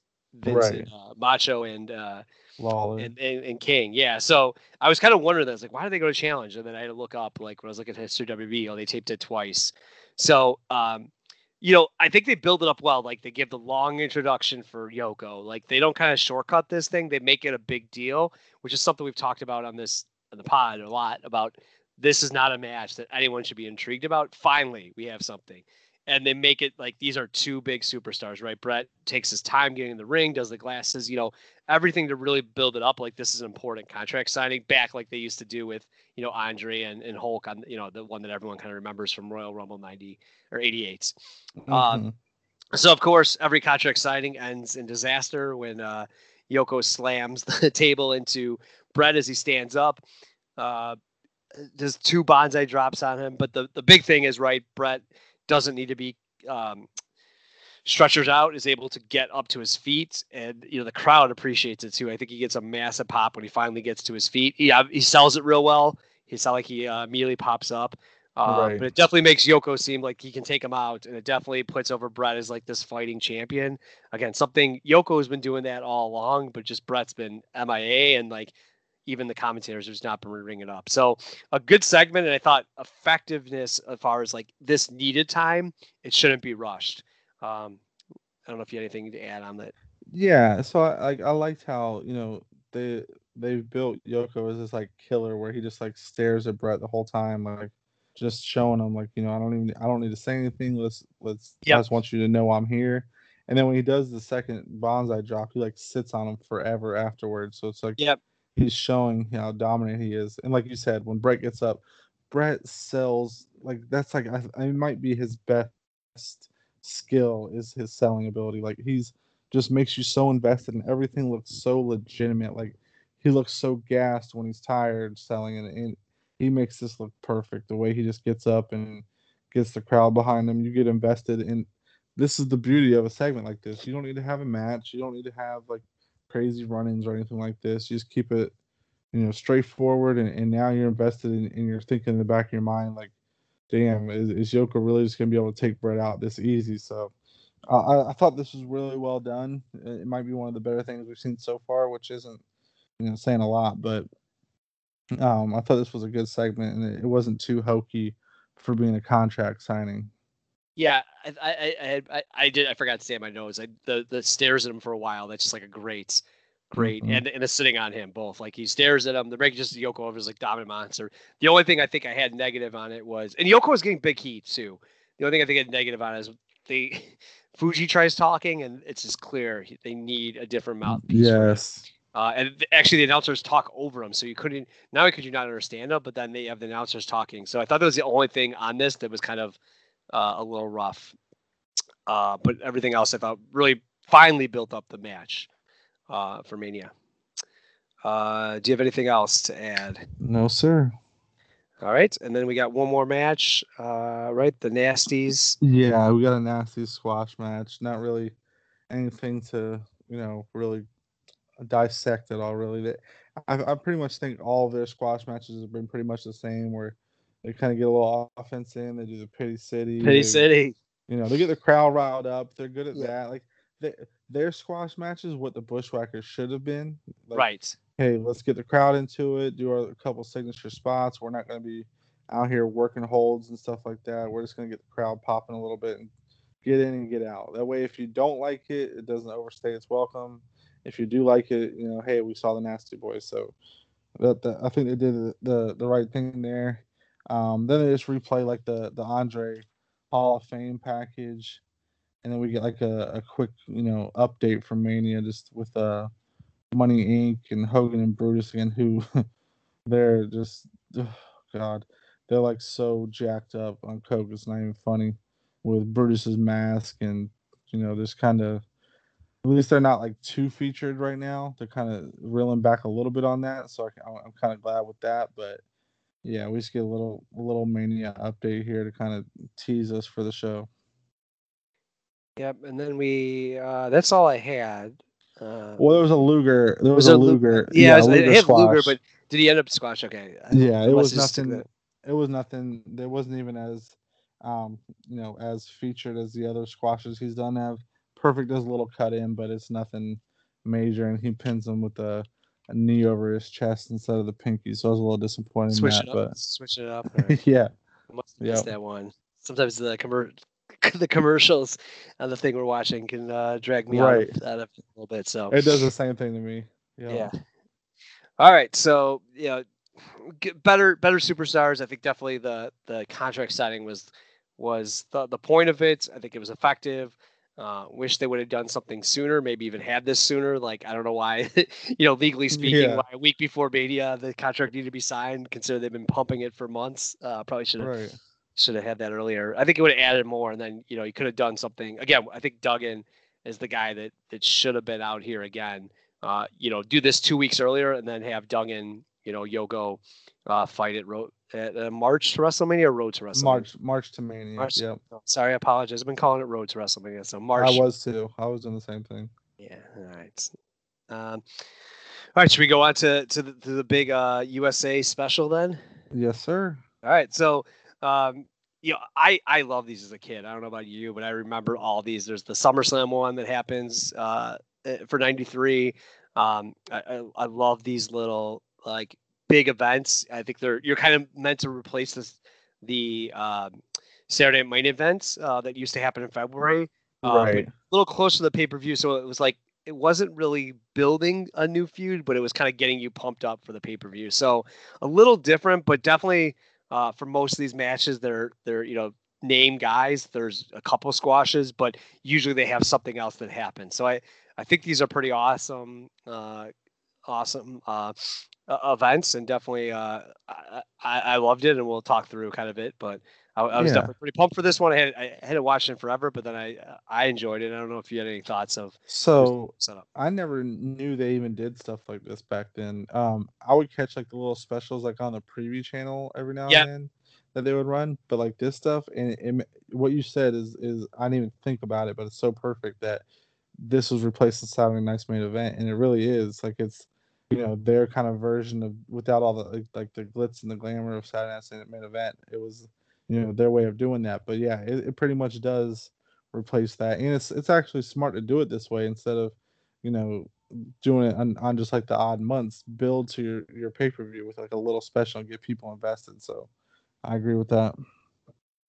Vince right, and uh, Macho and, uh, Lawler. and and and King. Yeah. So I was kind of wondering that. I was like, why did they go to Challenge? And then I had to look up like when I was looking at history W W E, oh, they taped it twice. So um, you know, I think they build it up well. Like they give the long introduction for Yoko. Like they don't kind of shortcut this thing. They make it a big deal, which is something we've talked about on this on the pod a lot about. This is not a match that anyone should be intrigued about. Finally, we have something. And they make it like these are two big superstars, right? Brett takes his time getting in the ring, does the glasses, you know, everything to really build it up like this is an important contract signing back like they used to do with, you know, Andre and, and Hulk on, you know, the one that everyone kind of remembers from Royal Rumble ninety or eighty-eight. Um, Mm-hmm. so, of course, every contract signing ends in disaster when uh, Yoko slams the table into Brett as he stands up. Uh, does two bonsai drops on him. But the, the big thing is, right, Brett doesn't need to be um, stretchers out, is able to get up to his feet. And, you know, the crowd appreciates it too. I think he gets a massive pop when he finally gets to his feet. He, uh, he sells it real well. He not like he uh, immediately pops up. Um, Right. but it definitely makes Yoko seem like he can take him out, and it definitely puts over Brett as like this fighting champion. Again, something Yoko has been doing that all along, but just Brett's been M I A, and like even the commentators has not been ringing it up. So a good segment, and I thought effectiveness as far as like this needed time, it shouldn't be rushed. Um, I don't know if you had anything to add on that. Yeah, so I like I liked how, you know, they they've built Yoko as this like killer where he just like stares at Brett the whole time, like just showing him like, you know, I don't even I don't need to say anything. Let's let's I Yep. just want you to know I'm here. And then when he does the second bonsai drop, he like sits on him forever afterwards. So it's like Yep. he's showing how dominant he is. And like you said, when Brett gets up, Brett sells like that's like I, I might be his best skill is his selling ability. Like he's just makes you so invested and everything looks so legitimate. Like he looks so gassed when he's tired selling it, and he makes this look perfect. The way he just gets up and gets the crowd behind him, you get invested. And this is the beauty of a segment like this. You don't need to have a match. You don't need to have like crazy run-ins or anything like this. You just keep it, you know, straightforward. And, and now you're invested in, and you're thinking in the back of your mind like, damn, is, is Yoko really just gonna be able to take Brett out this easy? So uh, I, I thought this was really well done. It might be one of the better things we've seen so far, which isn't, you know, saying a lot, but um, I thought this was a good segment, and it, it wasn't too hokey for being a contract signing. Yeah, I I I had- I, I did I forgot to say in my nose. I the the stares at him for a while. That's just like a great, great, Mhm. and and the sitting on him both. Like he stares at him. The break just Yoko over is like dominant monster. The only thing I think I had negative on it was, and Yoko was getting big heat too. The only thing I think I had negative on it is they Fuji tries talking, and it's just clear he- they need a different mouthpiece for him. Yes. Uh, and th- actually, the announcers talk over him, so you couldn't. Not only could you not understand them, but then they have the announcers talking. So I thought that was the only thing on this that was kind of uh, a little rough. Uh, but everything else I thought really finally built up the match uh, for Mania. Uh, do you have anything else to add? No, sir. All right, and then we got one more match, uh, right? The Nasties. Yeah, we got a nasty squash match. Not really anything to, you know, really dissect at all. Really, They- I, I pretty much think all of their squash matches have been pretty much the same, where they kind of get a little offense in. They do the Pity City. Penny They, City. you know, they get the crowd riled up. They're good at Yeah. that. Like they, their squash matches, what the Bushwhackers should have been. Like, Right. hey, let's get the crowd into it. Do our, a couple signature spots. We're not going to be out here working holds and stuff like that. We're just going to get the crowd popping a little bit and get in and get out. That way, if you don't like it, it doesn't overstay its welcome. If you do like it, you know, hey, we saw the Nasty Boys, so that, that I think they did the, the the right thing there. Um, then they just replay like the the Andre Hall of Fame package, and then we get like a, a quick you know update from Mania just with uh Money Incorporated and Hogan and Brutus again, who they're just oh God, they're like so jacked up on coke. It's not even funny with Brutus's mask and you know just kind of at least they're not like too featured right now. They're kind of reeling back a little bit on that, so I, I'm kind of glad with that. But yeah, we just get a little a little Mania update here to kind of tease us for the show. Yep. And then we. Uh, that's all I had. Uh, Well, there was a Luger. There was, was a there Lu- Luger. Yeah, I, was, I Luger had Luger, squash. but did he end up squash? Okay. I- Yeah, I it must was have just took nothing. that. It was nothing. There wasn't even as, um, you know, as featured as the other squashes he's done. Have Perfect does a little cut in, but it's nothing major, and he pins him with a, a knee over his chest instead of the pinky. So I was a little disappointed in Switch that, it up. but Switch it up. All right. yeah, I must have yeah, missed that one. Sometimes the commer- the commercials on the thing we're watching can uh, drag me out right. of, out of it a little bit. So It does the same thing to me. Yeah, yeah. All right. So yeah, get better better superstars. I think definitely the the contract signing was was the the point of it. I think it was effective. Uh, wish they would have done something sooner. Maybe even had this sooner. Like I don't know why. you know, legally speaking, yeah, why a week before Mania the contract needed to be signed. Consider they've been pumping it for months. Uh, probably should have right. should have had that earlier. I think it would have added more, and then you know you could have done something. Again, I think Duggan is the guy that that should have been out here again. Uh, you know, do this two weeks earlier, and then have Duggan, you know, Yogo, uh, fight at road at uh, March to WrestleMania or Road to WrestleMania. March, March to Mania. March. Yep. Oh, sorry, I apologize. I've been calling it Road to WrestleMania. So March. I was too. I was doing the same thing. Yeah. All right. Um, all right. Should we go on to to the, to the big uh, U S A special then? Yes, sir. All right. So, um, you know, I, I love these as a kid. I don't know about you, but I remember all these. There's the SummerSlam one that happens uh, for ninety-three. Um, I, I, I love these little like big events. I think they're you're kind of meant to replace this the um, Saturday night events uh, that used to happen in February, uh, but Right. a little closer to the pay per view. So it was like it wasn't really building a new feud, but it was kind of getting you pumped up for the pay per view. So a little different, but definitely uh, for most of these matches, they're they're you know name guys. There's a couple squashes, but usually they have something else that happens. So I I think these are pretty awesome, uh, awesome uh, uh, events, and definitely uh, I, I I loved it, and we'll talk through kind of it. But I, I was Yeah. definitely pretty pumped for this one. I had I hadn't watched it forever, but then I I enjoyed it. I don't know if you had any thoughts of So setup. I never knew they even did stuff like this back then. Um, I would catch like the little specials like on the preview channel every now Yeah. and then that they would run, but like this stuff and it, ma- what you said is is I didn't even think about it, but it's so perfect that this was replaced the Saturday Night's main event, and it really is like it's you know their kind of version of without all the like, like the glitz and the glamour of Saturday Night's main event. It was you know their way of doing that, but yeah, it, it pretty much does replace that, and it's it's actually smart to do it this way instead of you know doing it on, on just like the odd months. Build to your your pay per view with like a little special and get people invested. So I agree with that.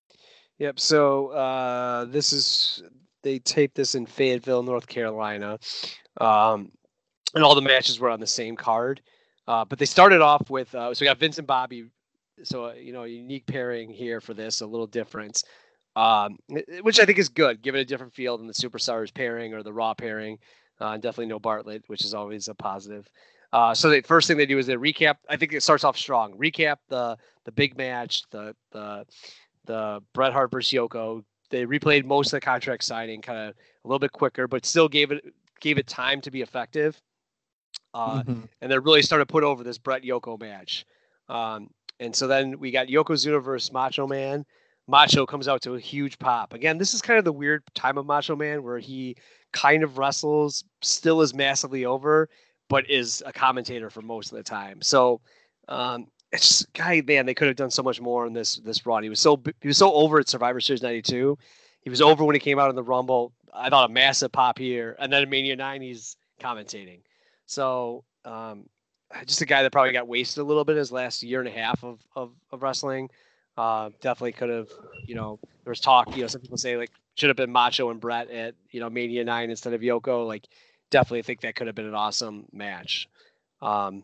Yep. So uh, this is they taped this in Fayetteville, North Carolina, um, and all the matches were on the same card. Uh, but they started off with uh, so we got Vince and Bobby. So uh, you know, a unique pairing here for this, a little different, um, which I think is good, give it a different feel than the Superstars pairing or the Raw pairing. Uh, and definitely no Bartlett, which is always a positive. Uh, so the first thing they do is they recap. I think it starts off strong. Recap the the big match, the the the Bret Hart versus Yoko. They replayed most of the contract signing, kind of a little bit quicker, but still gave it gave it time to be effective. Uh, Mhm. and they really started to put over this Bret Yoko match. Um, and so then we got Yokozuna versus Macho Man. Macho comes out to a huge pop. Again, this is kind of the weird time of Macho Man where he kind of wrestles, still is massively over, but is a commentator for most of the time. So um, it's just, guy, man, they could have done so much more in this this run. He was so he was so over at Survivor Series ninety-two. He was over when he came out in the Rumble. I thought a massive pop here, and then in Mania nine, he's commentating. So um, just a guy that probably got wasted a little bit his last year and a half of of, of wrestling. Uh, definitely could have, you know, there was talk, you know, some people say like should have been Macho and Brett at, you know, Mania nine instead of Yoko. Like, definitely think that could have been an awesome match. Um,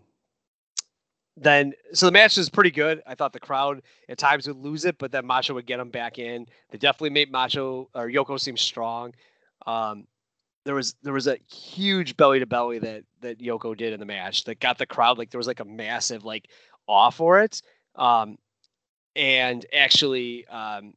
then, so the match is pretty good. I thought the crowd at times would lose it, but then Macho would get them back in. They definitely made Macho or Yoko seem strong. Um, there was there was a huge belly to belly that that Yoko did in the match that got the crowd, like there was like a massive like awe for it. Um, and actually, um,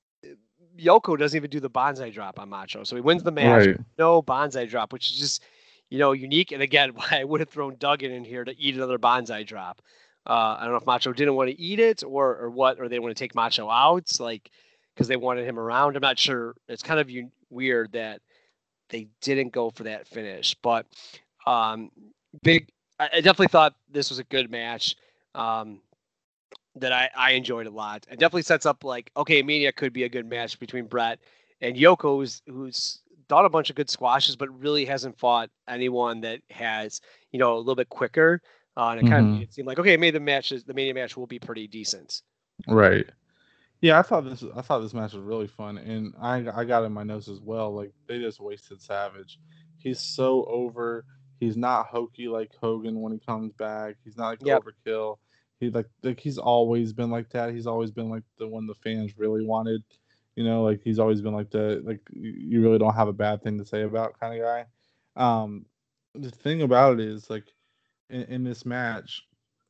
Yoko doesn't even do the bonsai drop on Macho, so he wins the match. Right. No bonsai drop, which is just, you know, unique. And again, why I would have thrown Duggan in here to eat another bonsai drop. Uh, I don't know if Macho didn't want to eat it or or what, or they want to take Macho out, like because they wanted him around. I'm not sure. It's kind of u- weird that they didn't go for that finish, but um, big. I, I definitely thought this was a good match. Um, that I, I enjoyed a lot. It definitely sets up like, okay, Mania could be a good match between Brett and Yoko, who's, who's done a bunch of good squashes, but really hasn't fought anyone that has, you know, a little bit quicker. Uh, and it kind of made Mhm. it seem like, okay, maybe the matches, the Mania match will be pretty decent. Right. Yeah, I thought this I thought this match was really fun, and I I got in my notes as well. Like they just wasted Savage. He's so over. He's not hokey like Hogan when he comes back. He's not like Yep. overkill. He like like he's always been like that. He's always been like the one the fans really wanted. You know, like he's always been like the like you you really don't have a bad thing to say about kind of guy. Um, the thing about it is like in, in this match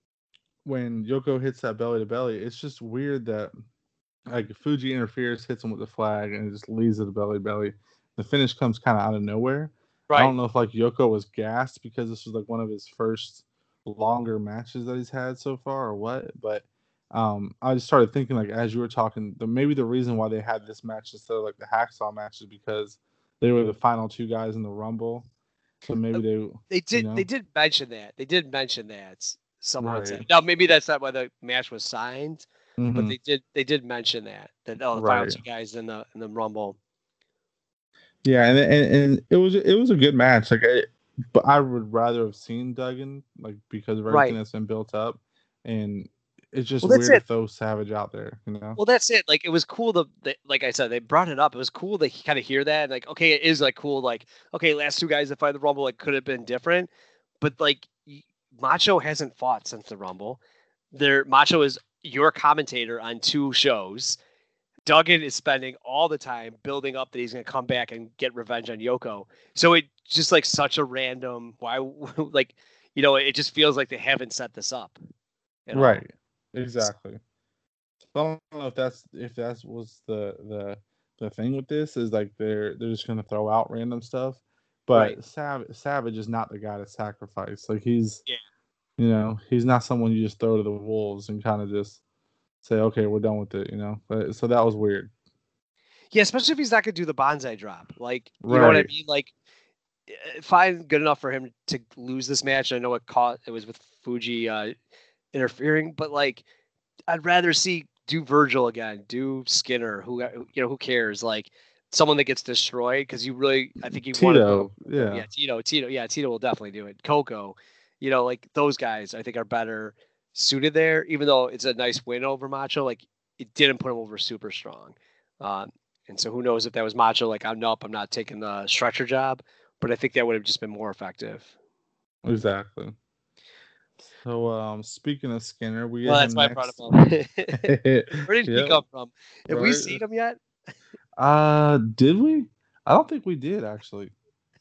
when Yoko hits that belly to belly, it's just weird that like Fuji interferes, hits him with the flag, and it just leaves it a belly belly. The finish comes kind of out of nowhere. I Right. don't know if like Yoko was gassed because this was like one of his first longer matches that he's had so far, or what. But um, I just started thinking like as you were talking, the maybe the reason why they had this match instead of like the Hacksaw match is because they were the final two guys in the Rumble. So maybe Uh, they, you They did, they know, did mention that. They did mention that. Someone said, right, now maybe that's not why the match was signed, but hmm they did, they did mention that, that, oh, the final right. two guys in the, in the Rumble. Yeah, and, and and it was it was a good match. Like, I, but I would rather have seen Duggan, like because of everything Right. that's been built up, and it's just Well, that's weird to it. throw Savage out there, you know? Well, that's it. Like, it was cool to, that- like I said, they brought it up. It was cool to kind of hear that. And like, okay, it is like cool. Like, okay, last two guys that fight the Rumble, like, could have been different. But like, y- Macho hasn't fought since the Rumble. There, Macho is your commentator on two shows. Duggan is spending all the time building up that he's going to come back and get revenge on Yoko. So it just like such a random, why, like, you know, it just feels like they haven't set this up at all. Right. Exactly. So I don't know if that's if that was the the the thing with this is like they're they're just gonna throw out random stuff, Right. but Sav- Savage is not the guy to sacrifice. Like he's Yeah. you know he's not someone you just throw to the wolves and kind of just say okay we're done with it. You know, but, so that was weird. Yeah, especially if he's not gonna do the bonsai drop. Like, you know what I Right. mean? Like, eh, fine, good enough for him to lose this match. I know it caught it was with Fuji uh, interfering, but like, I'd rather see do Virgil again, do Skinner. Who you know who cares? Like someone that gets destroyed because you really, I think you want to throw. Tito, Coco. yeah, Yeah, Tito, Tito, yeah, Tito will definitely do it. Coco, you know, like those guys, I think are better suited there. Even though it's a nice win over Macho, like it didn't put him over super strong. Uh, and so who knows if that was Macho like, I'm nope, I'm not taking the stretcher job, but I think that would have just been more effective. Exactly. So, um, speaking of Skinner, we Well, get that's him why I brought next. him up. Where did he Yep. come from? Have we Right. seen him yet? Uh, did we? I don't think we did actually.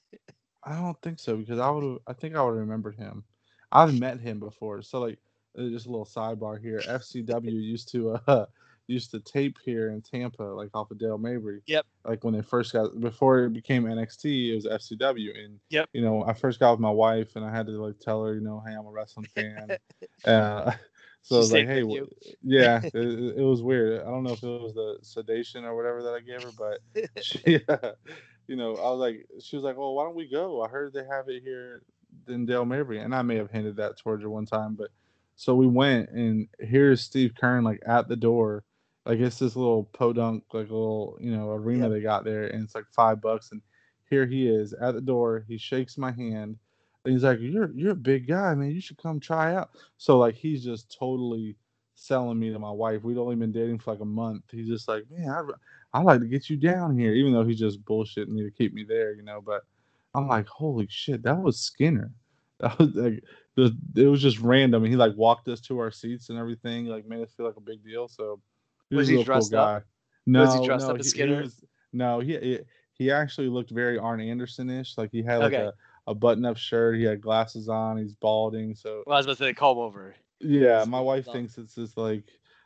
I don't think so because I would. I think I would have remembered him. I've met him before. So like, uh, just a little sidebar here. F C W used to uh used to tape here in Tampa, like off of Dale Mabry. Yep. Like when they first got before it became N X T, it was F C W, and Yep. you know I first got with my wife, and I had to like tell her, you know, hey, I'm a wrestling fan. uh, so I She was like, stayed hey, with w- you. yeah, it, it it was weird. I don't know if it was the sedation or whatever that I gave her, but she, you know, I was like, she was like, "Oh, why don't we go? I heard they have it here in Dale Mabry," and I may have hinted that towards her one time, but so we went, and here's Steve Kern like at the door, like it's this little podunk, like little you know arena Yep. they got there, and it's like five bucks, and here he is at the door. He shakes my hand, and he's like, "You're you're a big guy, man. You should come try out." So like he's just totally selling me to my wife. We'd only been dating for like a month. He's just like, "Man, I I like to get you down here," even though he's just bullshitting me to keep me there, you know. But I'm like, holy shit, that was Skinner. That was like, the, it was just random. And he like walked us to our seats and everything, like made us feel like a big deal. So he was Was a he real cool dressed up? guy. Was he No, dressed no, up as he, he Skinner? was no, he, he he actually looked very Arn Anderson-ish. Like he had like Okay. a, a button-up shirt. He had glasses on. He's balding. So Well, I was about to say comb over. yeah, It's my good wife stuff. thinks it's just like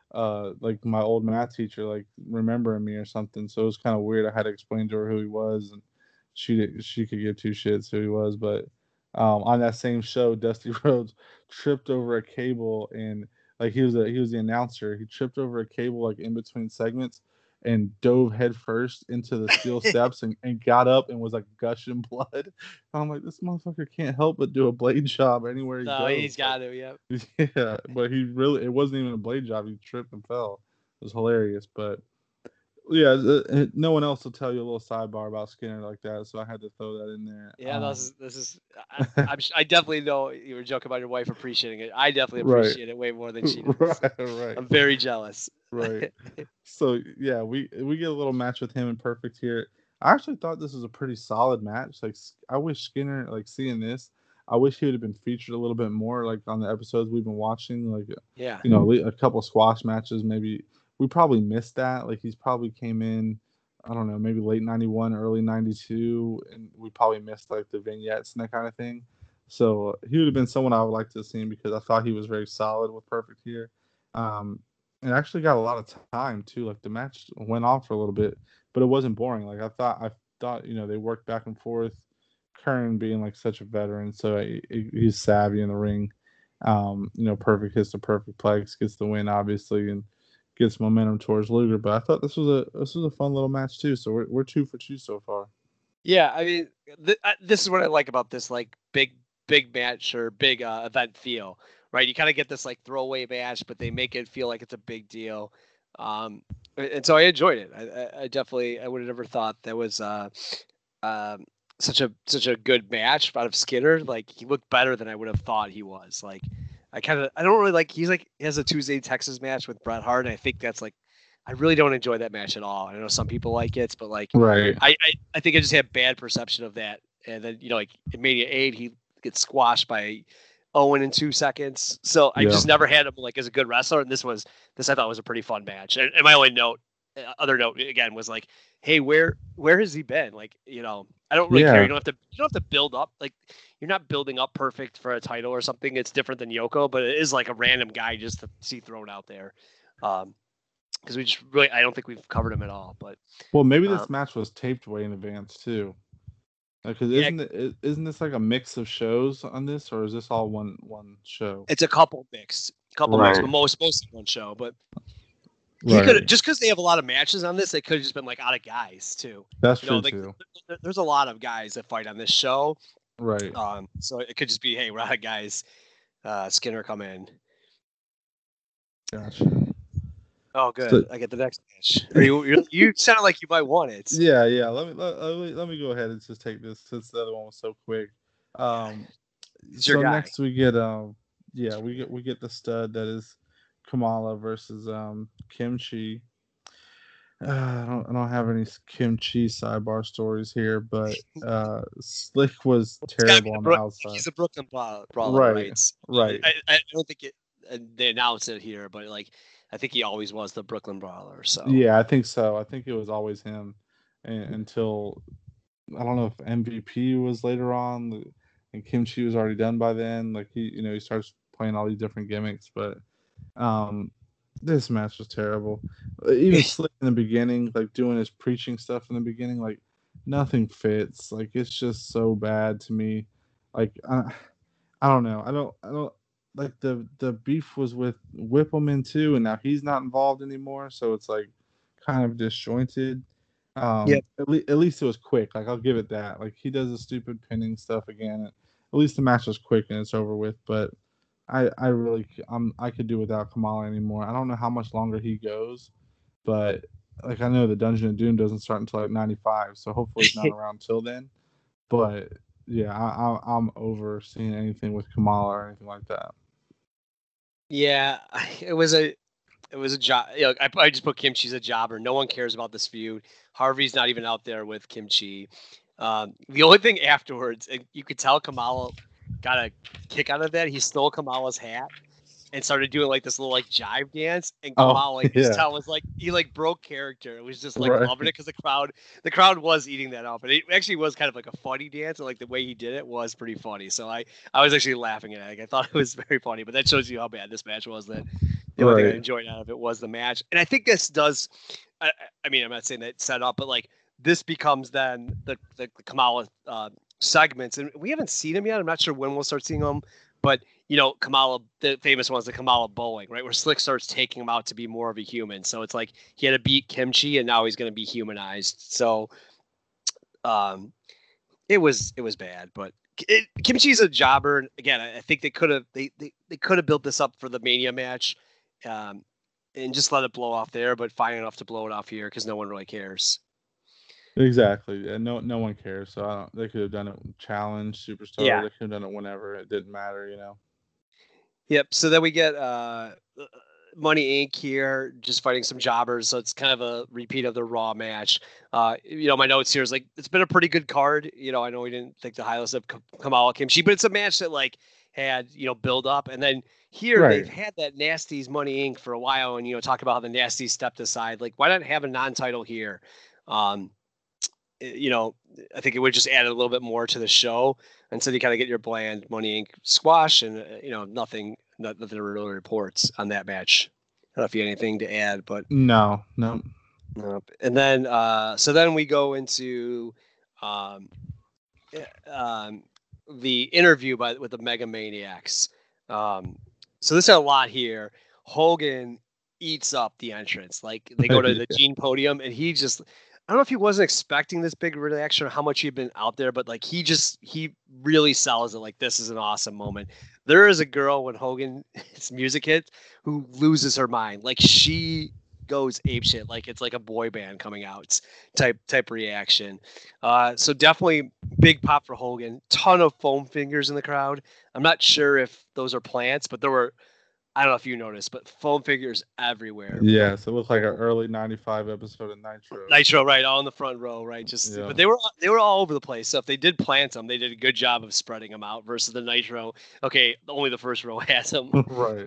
uh like my old math teacher like remembering me or something. So it was kind of weird. I had to explain to her who he was, and she did, she could give two shits who he was. But um on that same show, Dusty Rhodes tripped over a cable, and like he was a he was the announcer. He tripped over a cable like in between segments and dove headfirst into the steel steps, and, and got up and was like gushing blood. I'm like, this motherfucker can't help but do a blade job anywhere he No, he's goes. Like got to. Yep. yeah, but he really it wasn't even a blade job. He tripped and fell. It was hilarious. But yeah, uh, no one else will tell you a little sidebar about Skinner like that, so I had to throw that in there. Yeah, this Um, is this is. I, I'm. s- I definitely know you were joking about your wife appreciating it. I definitely right, appreciate it way more than she does. right, right, I'm very jealous. right. So yeah, we we get a little match with him in Perfect here. I actually thought this was a pretty solid match. Like S- I wish Skinner like seeing this. I wish he would have been featured a little bit more, like on the episodes we've been watching. Like Yeah. you know, le- a couple squash matches. Maybe we probably missed that. Like he's probably came in, I don't know, maybe late ninety-one, early ninety-two, and we probably missed like the vignettes and that kind of thing. So uh, he would have been someone I would like to have seen because I thought he was very solid with Perfect here. Um, and actually got a lot of time too. Like the match went on for a little bit, but it wasn't boring. Like I thought, I thought you know they worked back and forth. Kern being like such a veteran, so he, he's savvy in the ring. Um, you know, Perfect hits the perfect plex, gets the win, obviously, and gets momentum towards Luger. But I thought this was a this was a fun little match too. So we're we're two for two so far. Yeah. I mean, th- I, this is what I like about this like big big match or big uh, event feel. Right. You kind of get this like throwaway match, but they make it feel like it's a big deal. Um, and and so I enjoyed it. I, I, I definitely I would have never thought that was uh, um, such a such a good match out of Skinner. Like he looked better than I would have thought he was. Like I kind of I don't really like he's like he has a Tuesday Texas match with Bret Hart, and I think that's like I really don't enjoy that match at all. I know some people like it, but like Right. I I, I think I just had bad perception of that. And then you know like in Mania eight he gets squashed by Owen in two seconds. So I Yeah. just never had him like as a good wrestler. And this was this I thought was a pretty fun match. And, and my only note, uh, other note again was like, hey, where where has he been? Like you know I don't really Yeah. care. You don't have to you don't have to build up like you're not building up Perfect for a title or something. It's different than Yoko, but it is like a random guy just to see thrown out there. Um, because we just really I don't think we've covered him at all. But Well, maybe this um, match was taped way in advance too. Because yeah, isn't it i- isn't this like a mix of shows on this, or is this all one one show? it's a couple mixed, couple mixed, Right. but most mostly one show. But he could Right. just because they have a lot of matches on this, they could have just been like out of guys too. That's You know, true like too. th- th- there's a lot of guys that fight on this show. Right. Um, so it could just be, hey, we're out of guys. Uh, Skinner come in. Gotcha. Oh, good. So I get the next match. Or you you you sound like you might want it. yeah, yeah. Let me let, let me let me go ahead and just take this since the other one was so quick. Um, It's your so guy. next we get um, yeah, we get we get the stud that is Kamala versus um Kim Chi. Uh, I don't, I don't have any kimchi sidebar stories here, but uh, Slick was It's got to be terrible the on the Brook. outside. He's a Brooklyn Brawl- Brawler, Right, right? So, I, right. I, I don't think it. uh, They announced it here, but like I think he always was the Brooklyn Brawler. So Yeah, I think so. I think it was always him and, until I don't know if M V P was later on, the- and Kimchi was already done by then. Like he, you know, he starts playing all these different gimmicks, but um, this match was terrible. Uh, Even Slick in the beginning, like doing his preaching stuff in the beginning, like nothing fits. Like it's just so bad to me. Like I, I don't know. I don't. I don't like the the beef was with Whippleman too, and now he's not involved anymore. So it's like kind of disjointed. Um, yep. at, le- at least it was quick. Like I'll give it that. Like he does the stupid pinning stuff again. At least the match was quick and it's over with. But I I really c- I'm I could do without Kamala anymore. I don't know how much longer he goes, but like I know the Dungeon of Doom doesn't start until like ninety-five, so hopefully he's not around till then. But yeah, I, I I'm over seeing anything with Kamala or anything like that. Yeah, it was a it was a job. You know, I, I just put Kimchi's a jobber. No one cares about this feud. Harvey's not even out there with Kimchi. Um, the only thing afterwards, and you could tell Kamala got a kick out of that. He stole Kamala's hat and started doing like this little like jive dance. And Oh Kamala, like, just yeah, tell was like he like broke character. It was just like right, loving it because the crowd, the crowd was eating that up, and it actually was kind of like a funny dance. And like the way he did it was pretty funny. So I, I was actually laughing at it. Like, I thought it was very funny. But that shows you how bad this match was. That the only thing I right. enjoyed out of it was the match. And I think this does. I, I mean, I'm not saying that set up, but like this becomes then the the, the Kamala uh, segments, and we haven't seen him yet. I'm not sure when we'll start seeing them, but you know, Kamala, the famous one's the Kamala bowling, right? Where Slick starts taking him out to be more of a human. So it's like he had to beat Kimchi, and now he's going to be humanized. So, um, it was it was bad, but it, Kimchi's a jobber. And again, I, I think they could have they, they they could have built this up for the Mania match, um, and just let it blow off there. But fine enough to blow it off here because no one really cares. Exactly. And no no one cares. So I don't. They could have done it with challenge superstar. Yeah. They could have done it whenever. It didn't matter. You know. Yep. So then we get uh, Money Incorporated here, just fighting some jobbers. So it's kind of a repeat of the Raw match. Uh, you know, my notes here is like it's been a pretty good card. You know, I know we didn't think the highlights of K- Kamala Kimchi, but it's a match that like had you know build up, and then here Right. they've had that Nasty's Money Incorporated for a while, and you know talk about how the Nasty stepped aside. Like, why not have a non-title here? Um, you know, I think it would just add a little bit more to the show. And so you kind of get your bland Money Incorporated squash, and uh, you know nothing, not, nothing really reports on that match. I don't know if you have anything to add, but No. No. nope. And then uh, so then we go into um, eh, um, the interview by with the Mega Maniacs. Um, so there's a lot here. Hogan eats up the entrance. Like they go to the Yeah. Gene podium, and he just I don't know if he wasn't expecting this big reaction or how much he'd been out there, but like he just he really sells it. Like this is an awesome moment. There is a girl when Hogan his music hits who loses her mind. Like she goes apeshit. Like it's like a boy band coming out type type reaction. Uh, so definitely big pop for Hogan. Ton of foam fingers in the crowd. I'm not sure if those are plants, but there were. I don't know if you noticed, but foam figures everywhere. Yes, it looked like an early ninety-five episode of Nitro. Nitro, right, all in the front row, right? Just, Yeah. but they were they were all over the place. So if they did plant them, they did a good job of spreading them out. Versus the Nitro, okay, only the first row has them. Right.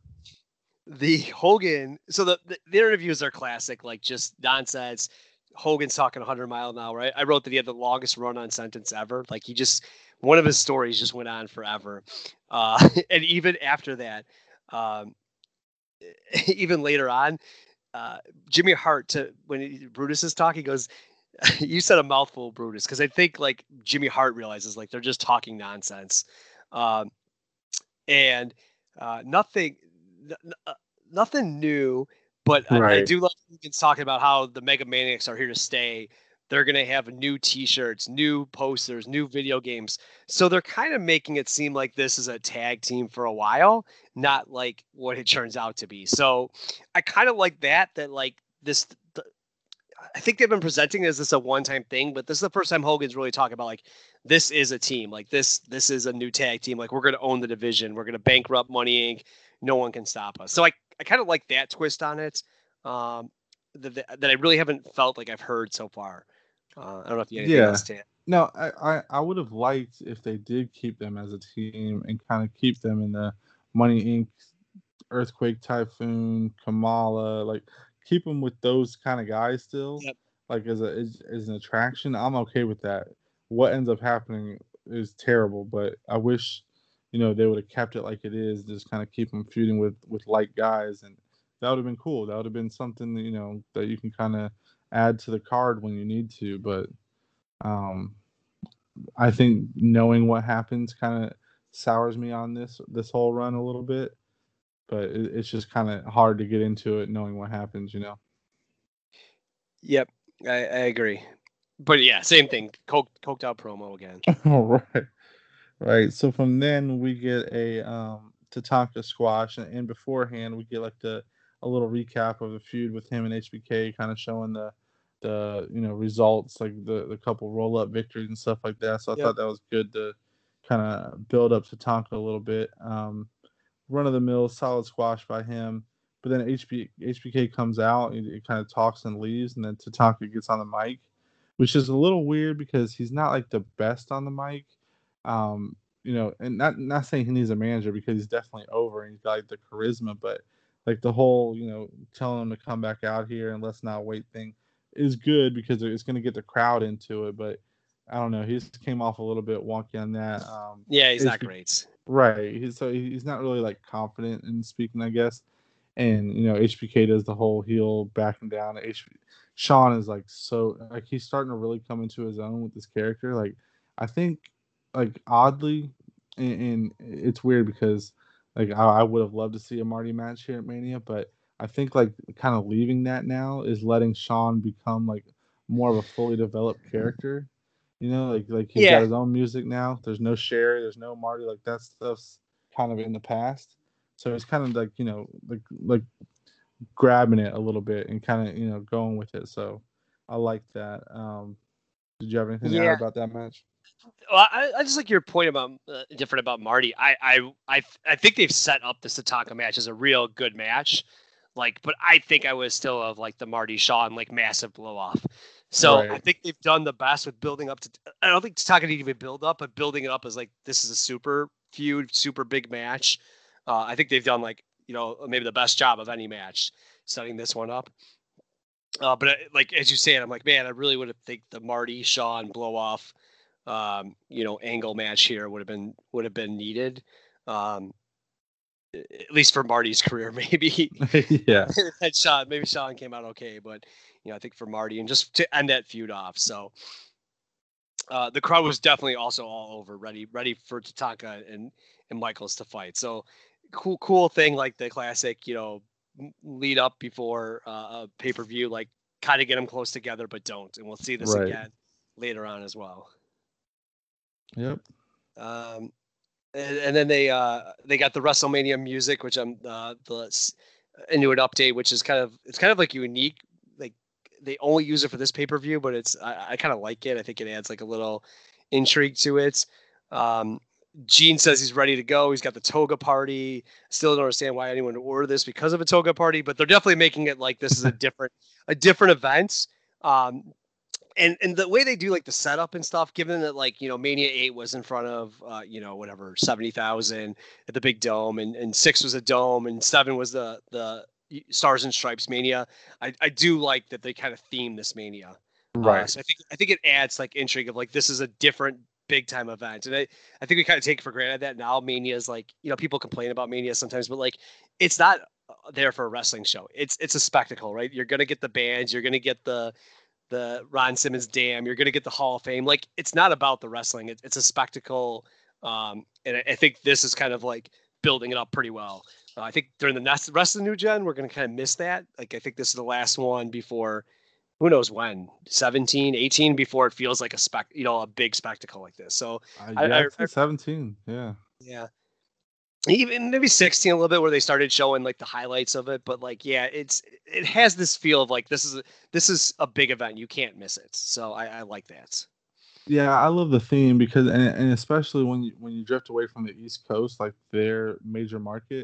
The Hogan, so the, the the interviews are classic, like just nonsense. Hogan's talking one hundred mile an hour. Right? I wrote that he had the longest run-on sentence ever. Like he just one of his stories just went on forever, uh, and even after that. Um, even later on, uh, Jimmy Hart to when he, Brutus is talking, he goes, "You said a mouthful, Brutus," because I think like Jimmy Hart realizes like they're just talking nonsense, um, and uh, nothing, n- uh, nothing new. But I, I Right. do love Hogan's talking about how the Mega Maniacs are here to stay. They're gonna have new T-shirts, new posters, new video games. So they're kind of making it seem like this is a tag team for a while, not like what it turns out to be. So I kind of like that. That like this. th- I think they've been presenting as this a one-time thing, but this is the first time Hogan's really talking about like this is a team. Like this, this is a new tag team. Like we're gonna own the division. We're gonna bankrupt Money Incorporated. No one can stop us. So I, I kind of like that twist on it. Um, that, that I really haven't felt like I've heard so far. Uh, I don't know if you have anything Yeah. else to add. No, I, I, I would have liked if they did keep them as a team and kind of keep them in the Money Incorporated, Earthquake, Typhoon, Kamala, like keep them with those kind of guys still, Yep. like as a as, as an attraction. I'm okay with that. What ends up happening is terrible, but I wish, you know, they would have kept it like it is, just kind of keep them feuding with with like guys, and that would have been cool. That would have been something, you know, that you can kind of add to the card when you need to. But um, I think knowing what happens kind of sours me on this this whole run a little bit. But it, it's just kind of hard to get into it knowing what happens, you know. Yep, I, I agree. But yeah, same thing. Coke, coked out promo again. All right, right. So from then we get a um, Tatanka squash, and, and beforehand we get like the a little recap of the feud with him and H B K, kind of showing the the you know results, like the the couple roll up victories and stuff like that. So I Yep. thought that was good to kind of build up Tatanka a little bit. Um, run of the mill, solid squash by him. But then H B, H B K comes out, he, he kind of talks and leaves, and then Tatanka gets on the mic, which is a little weird because he's not like the best on the mic. Um, you know, and not not saying he needs a manager because he's definitely over and he's got like the charisma, but like the whole, you know, telling him to come back out here and let's not wait thing is good because it's going to get the crowd into it. But I don't know, he just came off a little bit wonky on that. Um, Yeah, he's not H B great. Right. He's so he's not really like confident in speaking, I guess. And you know, H B K does the whole heel backing down. H Sean is like so like he's starting to really come into his own with this character. Like I think like oddly, and, and it's weird because like I, I would have loved to see a Marty match here at Mania, but I think like kind of leaving that now is letting Sean become like more of a fully developed character. You know, like like he's got Yeah, his own music now. There's no Sherry, there's no Marty. Like that stuff's kind of in the past. So he's kind of like you know like like grabbing it a little bit and kind of you know going with it. So I like that. Um, did you have anything to add yeah. about that match? Well, I, I just like your point about uh, different about Marty. I, I, I, I think they've set up the Tatanka match as a real good match. Like, but I think I was still of like the Marty Shawn like massive blow off. So I Right. think they've done the best with building up to. I don't think Tatanka needed to be build up, but building it up as like this is a super feud, super big match. Uh, I think they've done like you know maybe the best job of any match setting this one up. Uh, but uh, like as you say it, I'm like, man, I really would have think the Marty Shawn blow off, um, you know, angle match here would have been would have been needed. Um, at least for Marty's career, maybe. Yeah. That Sean, maybe Sean came out okay, but you know, I think for Marty and just to end that feud off. So uh, the crowd was definitely also all over, ready, ready for Tatanka and and Michaels to fight. So cool, cool thing like the classic, you know, m- lead up before uh, a pay per view, like kind of get them close together, but don't. And we'll see this Right. again later on as well. Yep. Um, and, and then they uh, they got the WrestleMania music, which I'm uh, the s- Inuit update, which is kind of it's kind of like unique. Like they only use it for this pay per view, but it's I, I kind of like it. I think it adds like a little intrigue to it. Um, Gene says he's ready to go. He's got the toga party. Still don't understand why anyone would order this because of a toga party, but they're definitely making it like this is a different a different event. Um, and and the way they do like the setup and stuff, given that like you know Mania eight was in front of uh, you know whatever seventy thousand at the big dome, and, and six was a dome, and seven was the the Stars and Stripes Mania. I, I do like that they kind of theme this Mania. Uh, Right. so I think I think it adds like intrigue of like this is a different big time event, and I I think we kind of take for granted that now Mania is like you know people complain about Mania sometimes, but like it's not uh, there for a wrestling show. It's it's a spectacle, right? You're gonna get the bands, you're gonna get the the Ron Simmons Dam. You're going to get the Hall of Fame. Like it's not about the wrestling. It, it's a spectacle. Um, and I, I think this is kind of like building it up pretty well. Uh, I think during the next, rest of the new gen, we're going to kind of miss that. Like I think this is the last one before who knows when seventeen, eighteen before it feels like a spec, you know, a big spectacle like this. So Uh, I, yeah, I, I'd say I seventeen. Yeah. yeah, even maybe sixteen a little bit where they started showing like the highlights of it, but like yeah it's it has this feel of like this is a, this is a big event, you can't miss it. So i, I like that. Yeah, I love the theme because, and, and especially when you when you drift away from the East Coast, like their major market,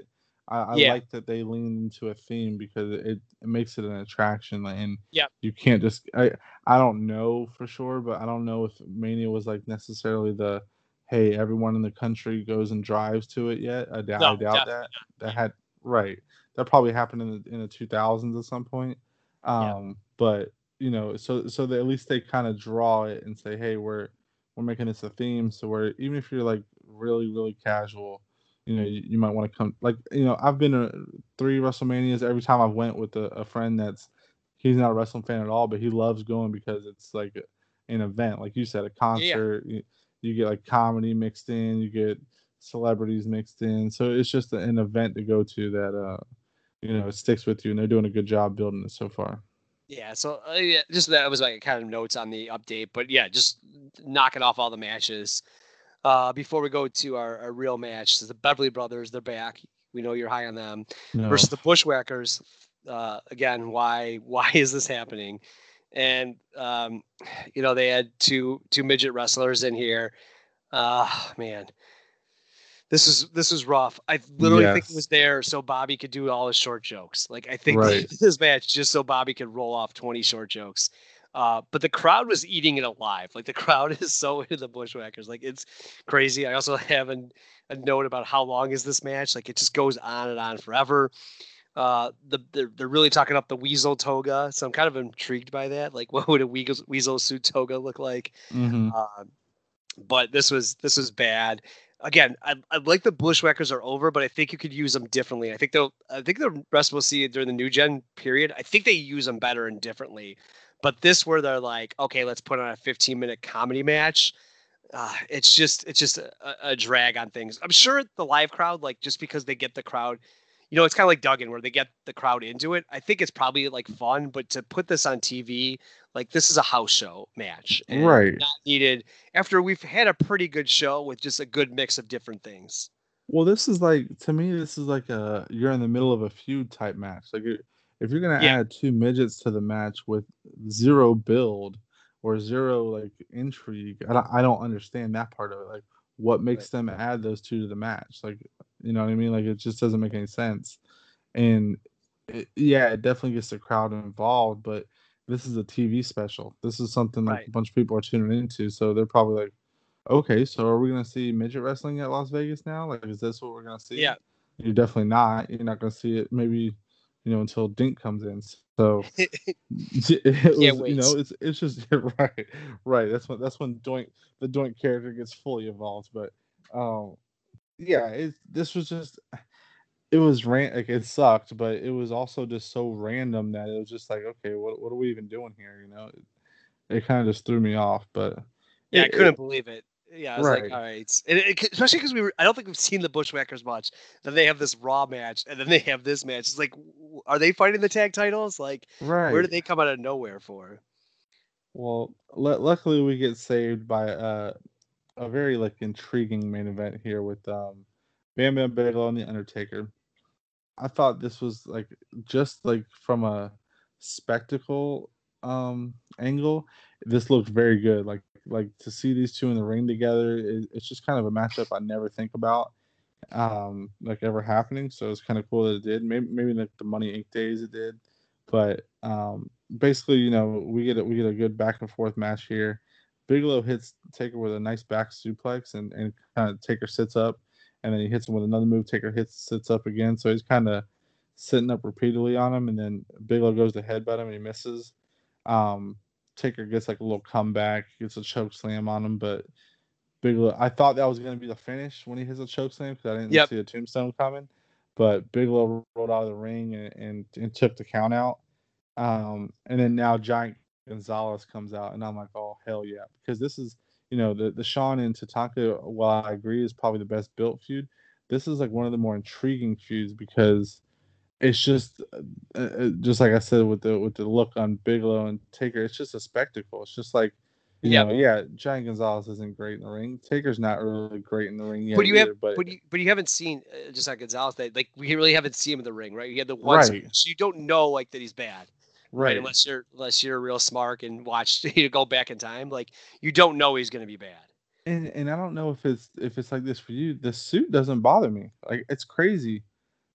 I, I Yeah. like that they leaned into a theme because it, it makes it an attraction, like, and Yep. you can't just I I don't know for sure, but I don't know if Mania was like necessarily the hey, everyone in the country goes and drives to it yet. I doubt No, I doubt definitely that. That not. had right. That probably happened in the in the two thousands at some point. Yeah. Um, but you know, so so that at least they kind of draw it and say, hey, we're we're making this a theme, so we're even if you're like really really casual, you know, you, you might want to come. Like you know, I've been to three WrestleManias. Every time I've went with a, a friend that's he's not a wrestling fan at all, but he loves going because it's like a- an event, like you said, a Yeah. concert. You, you get like comedy mixed in, you get celebrities mixed in, so it's just an event to go to that uh you know it sticks with you, and they're doing a good job building it so far. Yeah, so uh, yeah, just that was like kind of notes on the update, but yeah, just knocking off all the matches. Uh, before we go to our, our real match, the Beverly Brothers, they're back. We know you're high on them No, versus the Bushwhackers. Uh, again, why why is this happening? And um, you know they had two two midget wrestlers in here. Uh, man, this is this is rough. I literally think it was yes, there so Bobby could do all his short jokes. Like I think right. this match just so Bobby could roll off twenty short jokes. Uh, but the crowd was eating it alive. Like the crowd is so into the Bushwhackers. Like it's crazy. I also have an, a note about how long is this match. Like it just goes on and on forever. Uh, the they're, they're really talking up the Weasel toga, so I'm kind of intrigued by that. Like, what would a Weasel, weasel suit toga look like? Mm-hmm. Uh, but this was this was bad. Again, I, I like the Bushwhackers are over, but I think you could use them differently. I think they'll. I think the rest we'll see during the new gen period. I think they use them better and differently. But this, where they're like, okay, let's put on a fifteen minute comedy match. Uh, it's just it's just a, a drag on things. I'm sure the live crowd, like just because they get the crowd, you know, it's kind of like Duggan where they get the crowd into it. I think it's probably like fun, but to put this on T V, like this is a house show match and Right. not needed after we've had a pretty good show with just a good mix of different things. Well, this is like to me, this is like a you're in the middle of a feud type match. Like you're, if you're gonna Yeah, add two midgets to the match with zero build or zero like intrigue, I don't, I don't understand that part of it. Like, what right. makes them add those two to the match? Like, you know what I mean? Like, it just doesn't make any sense. And it, yeah, it definitely gets the crowd involved, but this is a T V special. This is something like Right. a bunch of people are tuning into, so they're probably like, okay, so are we gonna see midget wrestling at Las Vegas now? Like, is this what we're gonna see? Yeah. You're definitely not. You're not gonna see it maybe, you know, until Dink comes in. So it Can't was, you know, wait. it's it's just right, right. That's when that's when Doink the Doink character gets fully evolved. But um, yeah, it this was just it was ran like it sucked, but it was also just so random that it was just like, okay, what what are we even doing here? You know, it, it kind of just threw me off. But Yeah, it, I it couldn't believe it. Yeah, I was like, right. all right, and it, especially because we were. I don't think we've seen the Bushwhackers much. Then they have this Raw match, and then they have this match. It's like, w- are they fighting the tag titles? Like, where did Right. they come out of nowhere for? Well, lu luckily we get saved by uh, a very like intriguing main event here with um, Bam Bam Bigelow and the Undertaker. I thought this was like just like from a spectacle um angle, this looked very good. Like like to see these two in the ring together, it, it's just kind of a matchup I never think about um like ever happening. So it's kind of cool that it did. Maybe maybe like the Money Inc days it did, but um basically you know we get a, we get a good back and forth match here. Bigelow hits Taker with a nice back suplex and and kind of Taker sits up, and then he hits him with another move. Taker hits sits up again, so he's kind of sitting up repeatedly on him, and then Bigelow goes to headbutt him and he misses. Um, Taker gets like a little comeback, gets a choke slam on him, but Bigelow. I thought that was going to be the finish when he hits a choke slam because I didn't Yep. see a tombstone coming. But Bigelow rolled out of the ring and, and, and took the count out. Um, and then now Giant Gonzalez comes out, and I'm like, oh hell yeah, because this is you know the the Shawn and Tatanka. While I agree is probably the best built feud, this is like one of the more intriguing feuds because it's just uh, uh, just like I said with the with the look on Bigelow and Taker, it's just a spectacle. It's just like, you Yep. know, yeah, Giant Gonzalez isn't great in the ring. Taker's not really great in the ring yet But you have, either. But but you, but you haven't seen uh, just like Gonzalez. That like we really haven't seen him in the ring, right? You had the one, so right, you don't know like that he's bad, right? right. Unless you're unless you're real smart and watch you go back in time, like you don't know he's gonna be bad. And and I don't know if it's if it's like this for you. The suit doesn't bother me. Like it's crazy.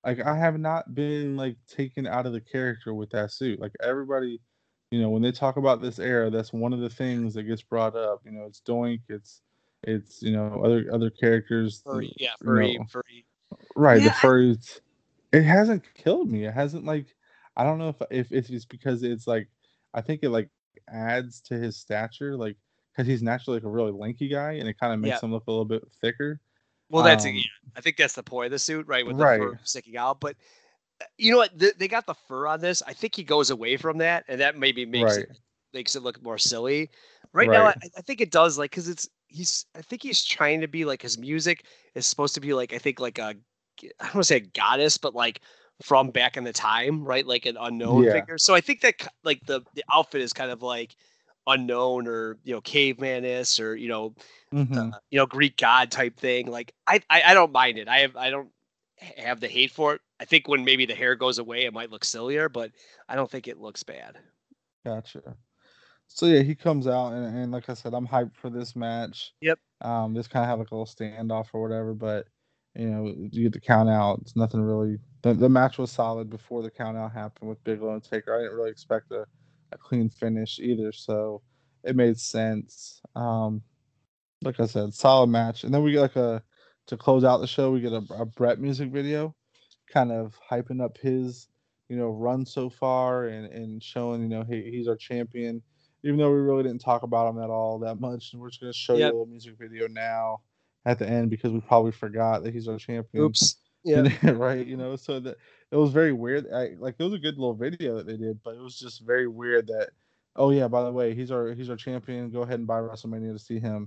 like I have not been like taken out of the character with that suit. Like everybody, you know, when they talk about this era, that's one of the things that gets brought up. You know, it's Doink, it's it's you know other other characters. You Furry, yeah, furry, know, furry. right? The Yeah, I, furries. It hasn't killed me. It hasn't like I don't know if if, if it's because it's like I think it like adds to his stature, like because he's naturally like a really lanky guy, and it kind of yeah. makes him look a little bit thicker. Well, that's it. Yeah. Um, I think that's the point of the suit, right? With the right, fur sticking out. But uh, you know what? They, they got the fur on this. I think he goes away from that, and that maybe makes right, it makes it look more silly. Right now, I, right. I think it does, like, because it's he's. I think he's trying to be like his music is supposed to be like I think like a I don't want to say a goddess, but like from back in the time, right? Like an unknown Yeah. figure. So I think that k- like the the outfit is kind of like unknown or you know caveman-ish or you know uh, Hmm. you know, Greek god type thing. Like I, I, I don't mind it. I have, I don't have the hate for it. I think when maybe the hair goes away, it might look sillier, but I don't think it looks bad. Gotcha. So yeah, he comes out and, and like I said, I'm hyped for this match. Yep. Um, just kind of have like a little standoff or whatever, but you know, you get the count out. It's nothing really. The, the match was solid before the count out happened with Bigelow and Taker. I didn't really expect a, a clean finish either, so it made sense. Um, like I said, solid match. And then we get like a to close out the show, we get a, a Brett music video, kind of hyping up his you know run so far and and showing you know he, he's our champion. Even though we really didn't talk about him at all that much, and we're just gonna show you a Yep. little music video now at the end because we probably forgot that he's our champion. Oops. You Yep. know, right? You know, so that it was very weird. I, like it was a good little video that they did, but it was just very weird that. Oh yeah, by the way, he's our he's our champion. Go ahead and buy WrestleMania to see him.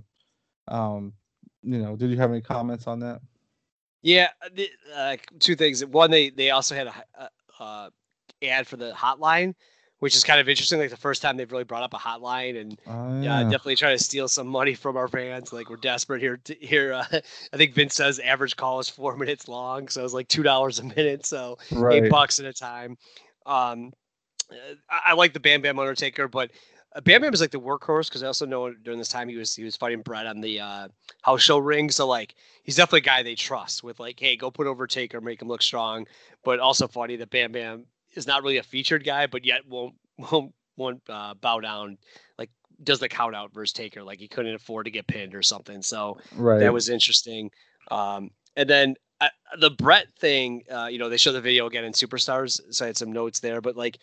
Um, you know, did you have any comments on that? Yeah. The, uh, two things. One, they, they also had a, a, uh ad for the hotline, which is kind of interesting. Like the first time they've really brought up a hotline and Oh yeah, yeah, definitely trying to steal some money from our fans. Like we're desperate here. To, here, uh, I think Vince says average call is four minutes long, so it's like two dollars a minute, so eight right. bucks at a time. Um, uh, I, I like the Bam Bam Undertaker, but uh, Bam Bam is like the workhorse because I also know during this time he was he was fighting Brett on the uh, house show ring. So like he's definitely a guy they trust with like, hey, go put over Taker, make him look strong. But also funny that Bam Bam is not really a featured guy, but yet won't won't won't uh, bow down. Like does the count out versus Taker, like he couldn't afford to get pinned or something. So that Right. was interesting. Um, and then. I, the Brett thing, uh, you know, they show the video again in Superstars, so I had some notes there. But like,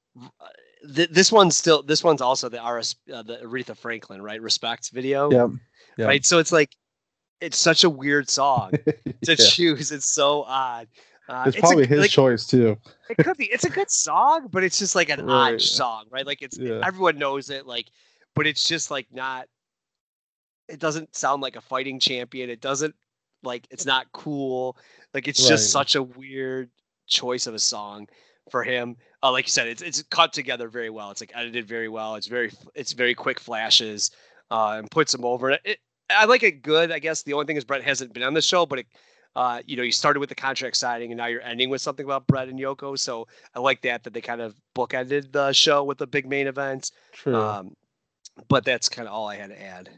th- this one's still this one's also the R S uh, the Aretha Franklin, right? Respect video, Yep. Yep. right? So it's like it's such a weird song to Yeah. choose. It's so odd. Uh, It's it's a probably his like choice too. it could be. It's a good song, but it's just like an odd Right. song, right? Like it's Yeah. everyone knows it, like, but it's just like not. It doesn't sound like a fighting champion. It doesn't like it's not cool. Like it's just Right. such a weird choice of a song for him. Uh, like you said, it's it's cut together very well. It's like edited very well. It's very it's very quick flashes, uh, and puts him over. It, I like it good. I guess the only thing is Brett hasn't been on the show, but it, uh, you know, you started with the contract signing and now you're ending with something about Brett and Yoko. So I like that that they kind of bookended the show with the big main event. True. Um, but that's kind of all I had to add.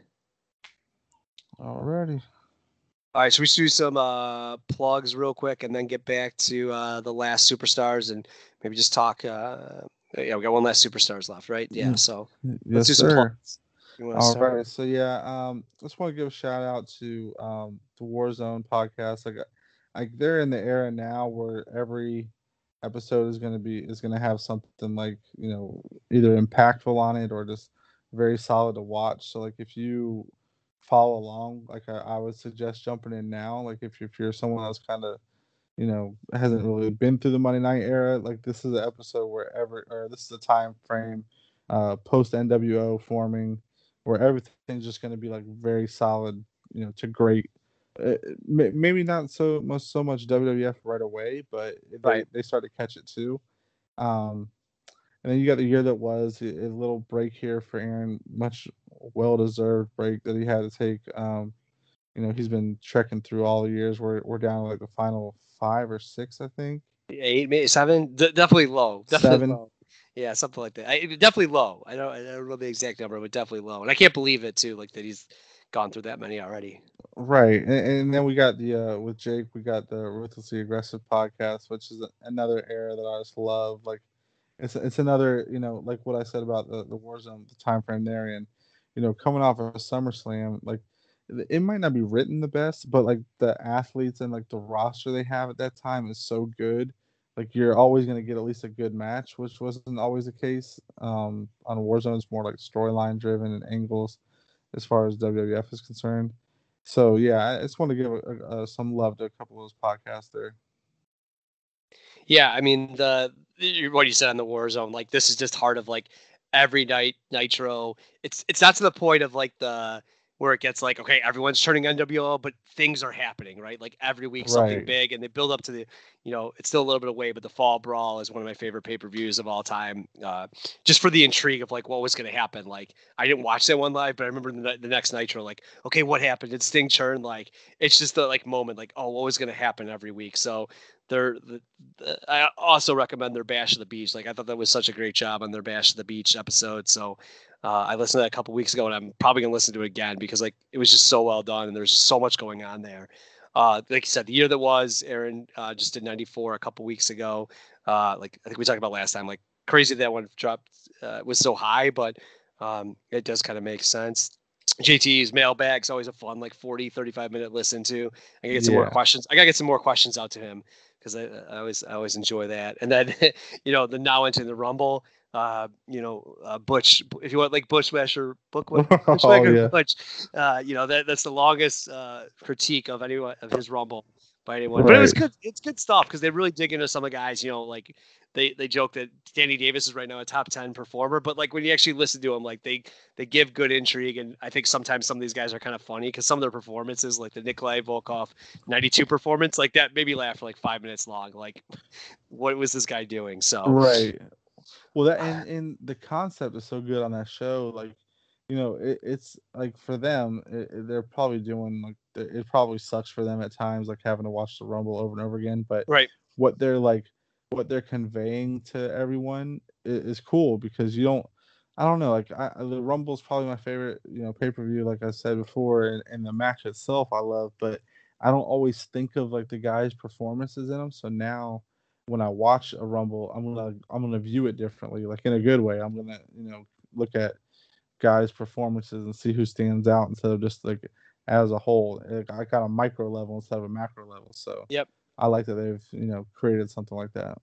Alrighty. All right, so we should do some uh, plugs real quick and then get back to uh, the last superstars and maybe just talk. Uh, yeah, we got one last superstars left, right? Yeah, Mm. so Yes, let's do some sir. plugs. You want to All start? right. So yeah, um, just want to give a shout out to um the Warzone podcast. Like, like they're in the era now where every episode is gonna be is gonna have something like you know either impactful on it or just very solid to watch. So like if you follow along, like I, I would suggest jumping in now. Like if you're, if you're someone that's kind of you know hasn't really been through the Monday Night era, like this is an episode where ever or this is a time frame uh post N W O forming where everything's just going to be like very solid, you know, to great. Uh, may- maybe not so much so much W W F right away, but they Right. they start to catch it too. Um, and then you got the year that was a, a little break here for Aaron, much well deserved break that he had to take. Um, you know, he's been trekking through all the years. We're we're down to like the final five or six, I think. Eight, maybe seven. D- definitely low. Definitely Seven. low. Yeah, something like that. I, definitely low. I don't. I don't know the exact number, but definitely low. And I can't believe it too. Like that he's gone through that many already. Right, and, and then we got the uh with Jake, we got the Ruthlessly Aggressive podcast, which is another era that I just love. Like, it's it's another, you know, like what I said about the the Warzone, the time frame there, and you know, coming off of SummerSlam, like it it might not be written the best, but like the athletes and like the roster they have at that time is so good. Like you're always gonna get at least a good match, which wasn't always the case. Um, on Warzone, it's more like storyline driven and angles as far as W W F is concerned. So yeah, I just want to give a, a, some love to a couple of those podcasts there. Yeah, I mean the what you said on the Warzone, like this is just heart of like every night Nitro. It's it's not to the point of like the where it gets like, okay, everyone's turning N W O, but things are happening, right? Like every week something Right. big, and they build up to the, you know, it's still a little bit away, but the Fall Brawl is one of my favorite pay-per-views of all time. Uh, just for the intrigue of like what was going to happen. Like I didn't watch that one live, but I remember the, the next Nitro, like, okay, what happened? Did Sting turn? Like it's just the like moment, like, oh, what was going to happen every week? So they're the, the, I also recommend their Bash of the Beach. Like I thought that was such a great job on their Bash of the Beach episode. So uh, I listened to that a couple weeks ago, and I'm probably gonna listen to it again because like it was just so well done, and there's just so much going on there. Uh, like you said, the year that was, Aaron uh, just did ninety-four a couple weeks ago. Uh, like I think we talked about last time, like crazy that one dropped uh, was so high, but um, it does kind of make sense. J T's mailbag's always a fun, like forty, thirty-five minute listen to. I gotta get some more Yeah. questions. I gotta get some more questions out to him because I, I always, I always enjoy that. And then, you know, the now entering the Rumble, uh, you know, uh, Butch, if you want like Bushwhacker, Book, Oh Bushwhacker, yeah. Butch, uh, you know, that that's the longest uh, critique of anyone of his Rumble by anyone. But it was Right. good. It's good stuff because they really dig into some of the guys, you know, like they, they joke that Danny Davis is right now a top ten performer, but like when you actually listen to him, like they, they give good intrigue. And I think sometimes some of these guys are kind of funny because some of their performances, like the Nikolai Volkov ninety-two performance, like that made me laugh for like five minutes long. Like, what was this guy doing? So, Right. Well, that and, and the concept is so good on that show. Like, you know, it, it's like for them, it, it- they're probably doing like it it probably sucks for them at times, like having to watch the Rumble over and over again. But right. what they're like, what they're conveying to everyone is, is cool because you don't. I don't know. Like I, the Rumble is probably my favorite, you know, pay per view. Like I said before, and, and the match itself I love, but I don't always think of like the guys' performances in them. So now when I watch a Rumble, I'm gonna I'm gonna view it differently, like in a good way. I'm gonna, you know, look at guys' performances and see who stands out instead of just like as a whole. Like, I got a micro level instead of a macro level. So Yep. I like that they've, you know, created something like that.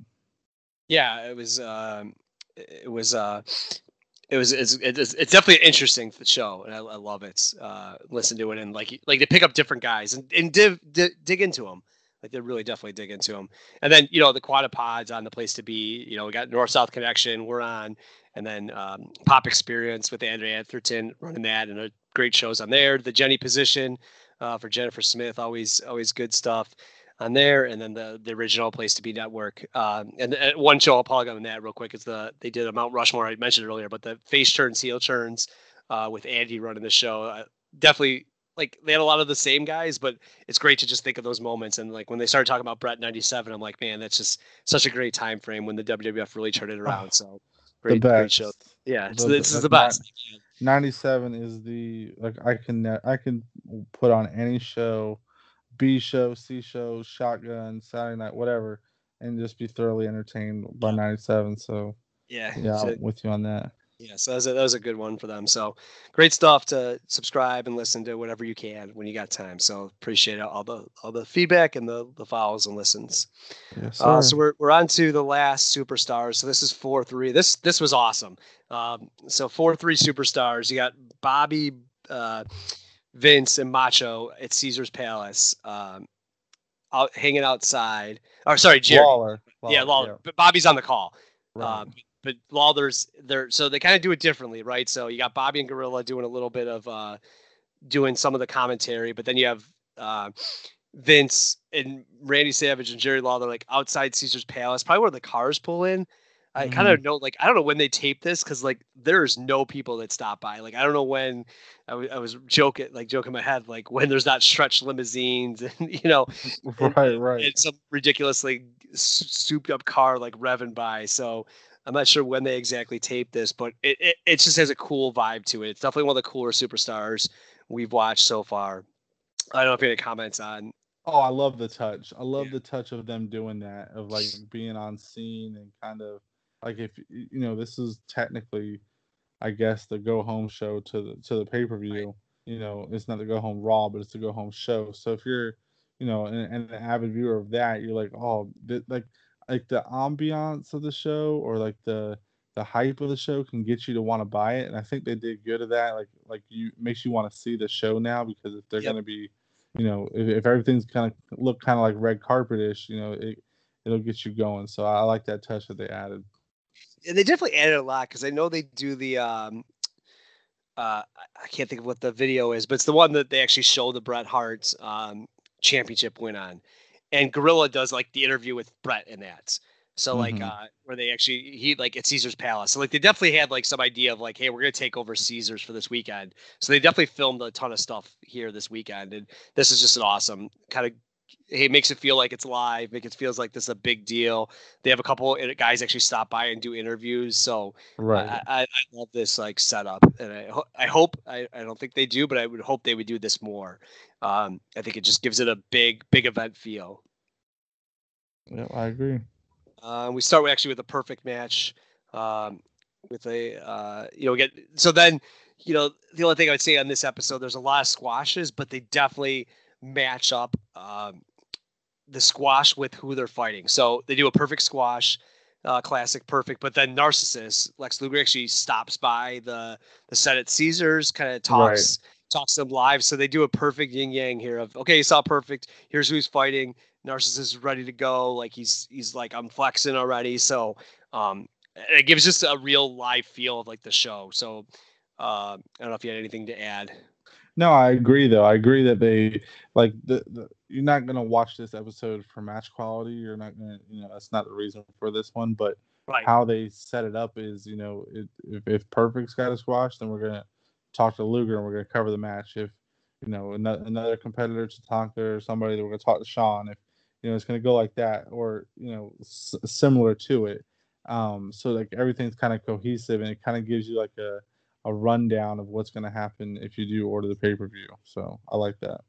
Yeah, it was, um, it was, uh, it was, it's, it's, it's definitely an interesting show, and I, I love it. Uh, listen to it, and like, like they pick up different guys and, and div, di- dig into them. Like they really definitely dig into them. And then, you know, the Quadapods on the Place to Be, you know, we got North South Connection, we're on, and then um, Pop Experience with Andrea Atherton running that, and a great shows on there. The Jenny Position uh, for Jennifer Smith, always, always good stuff on there. And then the the original Place to Be network. Um, and, and one show I'll probably go on that real quick is the they did a Mount Rushmore. I mentioned earlier, but the Face Turns, Heel Turns uh, with Andy running the show. Uh, definitely. Like they had a lot of the same guys, but it's great to just think of those moments. And like when they started talking about Brett ninety-seven, I'm like, man, that's just such a great time frame when the W W F really turned it around. So The great, best. great show. Yeah, The, this is like, the best. ninety-seven is the like I can I can put on any show, B show, C show, Shotgun, Saturday Night, whatever, and just be thoroughly entertained by Yeah. ninety-seven. So Yeah, yeah, so- I'm with you on that. yeah. So that was, a, that was a good one for them. So great stuff to subscribe and listen to whatever you can when you got time. So appreciate all the all the feedback and the the follows and listens. Yes, Uh, sir. so we're we're on to the last superstars. So this is four three. This this was awesome. Um, so four three superstars. You got Bobby, uh, Vince, and Macho at Caesar's Palace, um, out hanging outside. Or sorry, Jerry. Lawler. yeah, Lawler, Lawler. But Bobby's on the call. Right. Uh, but Lawler's there. So they kind of do it differently, right? So you got Bobby and Gorilla doing a little bit of uh, doing some of the commentary, but then you have uh, Vince and Randy Savage and Jerry Lawler like outside Caesar's Palace, probably where the cars pull in. I kind of know, like, I don't know when they tape this because, like, there's no people that stop by. Like, I don't know when I, w- I was joking, like, joking in my head, like, when there's not stretched limousines and, you know, and, Right, right. and some ridiculously s- souped up car, like, revving by. So I'm not sure when they exactly taped this, but it, it, it just has a cool vibe to it. It's definitely one of the cooler superstars we've watched so far. I don't know if you have any comments on. Oh, I love the touch. I love Yeah. the touch of them doing that, of like being on scene and kind of like if y- you know, this is technically, I guess, the go home show to the to the pay per Right. view. You know, it's not the go home Raw, but it's the go home show. So if you're, you know, and, and an avid viewer of that, you're like, oh, th- like like the ambiance of the show or like the the hype of the show can get you to want to buy it. And I think they did good of that. Like like you makes you want to see the show now because if they're Yep. gonna be, you know, if, if everything's kind of look kind of like red carpet-ish, you know, it it'll get you going. So I like that touch that they added. And they definitely added a lot because I know they do the um uh I can't think of what the video is, but it's the one that they actually show the Bret Hart's um championship win on. And Gorilla does like the interview with Bret in that. So like Hmm. uh where they actually he like at Caesar's Palace. So like they definitely had like some idea of like, hey, we're gonna take over Caesar's for this weekend. So they definitely filmed a ton of stuff here this weekend. And this is just an awesome kind of it makes it feel like it's live, make it feels like this is a big deal. They have a couple of guys actually stop by and do interviews. So Right. I, I, I love this like setup, and I ho- I hope I, I don't think they do, but I would hope they would do this more. Um, I think it just gives it a big big event feel. Yeah, I agree. Uh, we start with, actually with a perfect match, um, with a uh, you know get so then you know the only thing I would say on this episode, there's a lot of squashes, but they definitely match up. Um, the squash with who they're fighting. So they do a perfect squash, uh, classic perfect, but then Narcissus, Lex Luger actually stops by the the set at Caesars, kind of Right. talks talks to them live. So they do a perfect yin yang here of okay, you saw perfect. Here's who's fighting. Narcissus is ready to go. Like he's he's like I'm flexing already. So um, it gives just a real live feel of like the show. So uh, I don't know if you had anything to add. No, I agree though. I agree that they like the, the you're not gonna watch this episode for match quality. You're not gonna, you know, that's not the reason for this one. But Right. how they set it up is, you know, it, if if Perfect's got a squash, then we're gonna talk to Luger and we're gonna cover the match. If you know another, another competitor, Tatanka or somebody, then we're gonna talk to Sean. If you know it's gonna go like that, or you know s- similar to it. Um, so like everything's kind of cohesive and it kind of gives you like a a rundown of what's going to happen if you do order the pay per view. So I like that.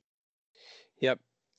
Yep.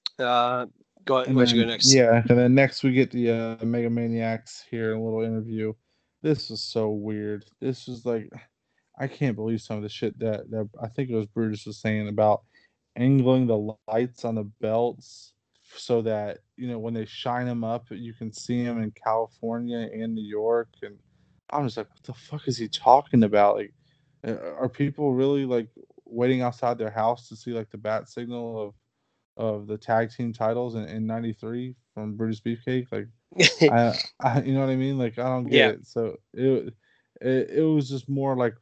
Uh, go. And Why'd you go then next? yeah, and then next we get the uh, Mega Maniacs here in a little interview. This was so weird. This was like I can't believe some of the shit that that I think it was Brutus was saying about angling the lights on the belts so that you know when they shine them up, you can see them in California and New York. And I'm just like, what the fuck is he talking about? Like, uh, are people really like waiting outside their house to see like the bat signal of of the tag team titles in, in ninety-three from Brutus Beefcake? Like, I, I, you know what I mean? Like, I don't get Yeah. it. So it, it, it was just more like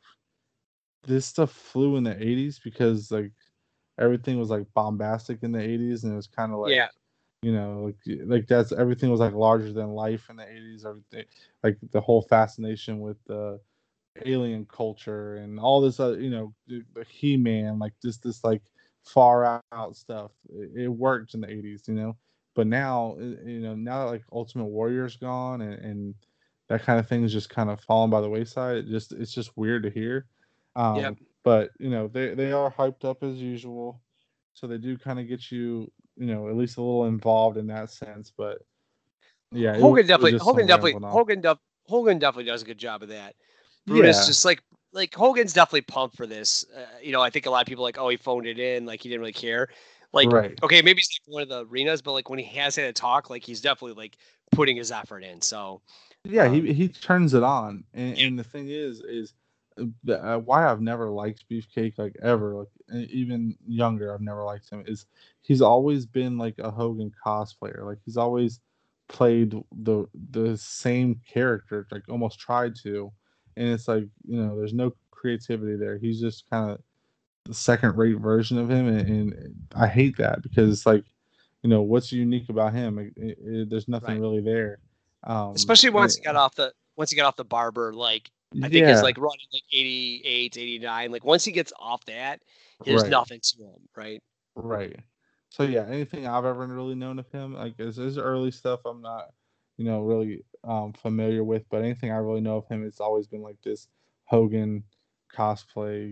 this stuff flew in the eighties because like everything was like bombastic in the eighties and it was kind of like Yeah. you know like like that's everything was like larger than life in the eighties. Everything like the whole fascination with the alien culture and all this other, you know, the, the He-Man, like just this like far out stuff. It, it worked in the eighties, you know. But now, uh, you know, now that like Ultimate Warrior's gone and, and that kind of thing is just kind of fallen by the wayside. It just it's just weird to hear. Yep. Um, but you know, they they are hyped up as usual, so they do kind of get you, you know, at least a little involved in that sense. But yeah, it was Hogan definitely just Hogan some definitely rambling on. Hogan def, Hogan definitely does a good job of that. Brutus Yeah, just like like Hogan's definitely pumped for this. Uh, you know, I think a lot of people are like, oh, he phoned it in, like he didn't really care. Like, right. okay, maybe he's like one of the arenas, but like when he has had a talk, like he's definitely like putting his effort in. So, Yeah, he um, he turns it on, and, yeah, and the thing is, is uh, the, uh, why I've never liked Beefcake like ever, like e- even younger, I've never liked him. Is he's always been like a Hogan cosplayer, like he's always played the the same character, like almost tried to, and it's like you know, there's no creativity there. He's just kind of the second rate version of him, and, and I hate that because it's like, you know, what's unique about him? It, it, it- there's nothing right. really there. Um, Especially and once he got off the once he got off the barber, like I think his yeah, like run at, like eighty-eight, eighty-nine. Like once he gets off that, there's right, nothing to him, right? right. So yeah, anything I've ever really known of him, like his, his early stuff, I'm not, you know, really um, familiar with. But anything I really know of him, it's always been like this Hogan cosplay, you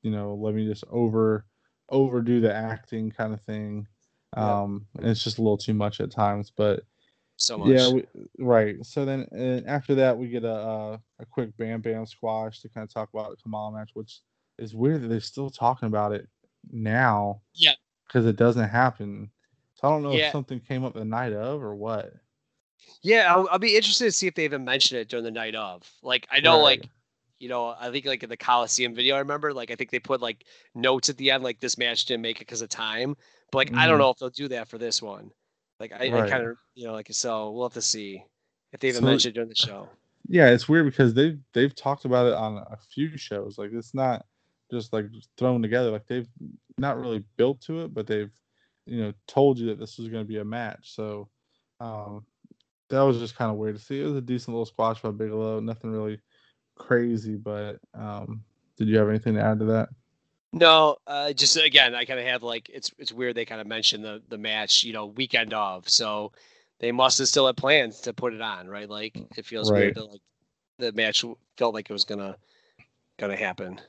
you know, let me just over overdo the acting kind of thing. Um, and it's just a little too much at times, but So much. yeah, we, right. So then uh, after that, we get a uh, a quick Bam Bam squash to kind of talk about the Kamala match, which is weird that they're still talking about it now. Yeah. Because it doesn't happen. So I don't know Yeah. if something came up the night of or what. Yeah, I'll, I'll be interested to see if they even mention it during the night of. Like, I know, Right. like, you know, I think like in the Coliseum video, I remember, like, I think they put like notes at the end, like this match didn't make it because of time. But like, I don't Mhm. know if they'll do that for this one. Like, I, I Right. kind of, you know, like, so we'll have to see if they even So- mention it during the show. Yeah, it's weird because they've they've talked about it on a few shows. Like it's not just like thrown together. Like they've not really built to it, but they've you know told you that this was going to be a match. So um, that was just kind of weird to see. It was a decent little squash by Bigelow. Nothing really crazy, but um, did you have anything to add to that? No, uh, just again, I kind of have like it's it's weird they kind of mentioned the the match, you know, weekend of. So they must have still had plans to put it on, right? Like it feels Right. weird that like the match felt like it was gonna gonna happen.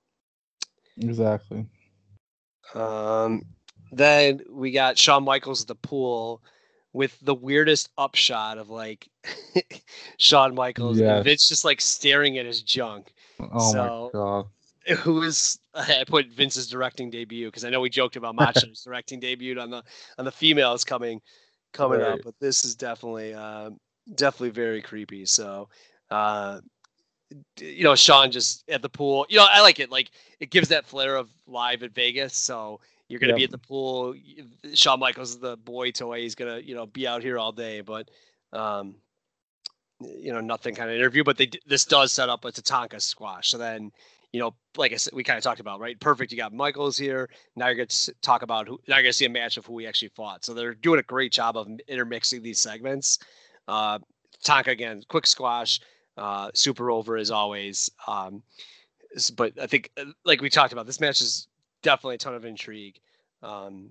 Exactly. Um, then we got Shawn Michaels at the pool with the weirdest upshot of like Shawn Michaels and Yes. Vince just like staring at his junk. Oh So- my god. Who is I put Vince's directing debut because I know we joked about Macho's directing debut on the on the females coming coming up, Right. but this is definitely uh, definitely very creepy. So uh, d- you know, Sean just at the pool. You know, I like it. Like it gives that flair of live at Vegas. So you're gonna be Yep. at the pool. y- Shawn Michaels is the boy toy. He's gonna you know be out here all day. But um, you know, nothing kind of interview. But they d- this does set up a Tatanka squash. So then you know, like I said, we kind of talked about right. Perfect. You got Michaels here. Now you're gonna s- talk about who. Now you're gonna see a match of who he actually fought. So they're doing a great job of intermixing these segments. Uh, Tonka again, quick squash. Uh, super over as always. Um, s- but I think, uh, like we talked about, this match is definitely a ton of intrigue. Um,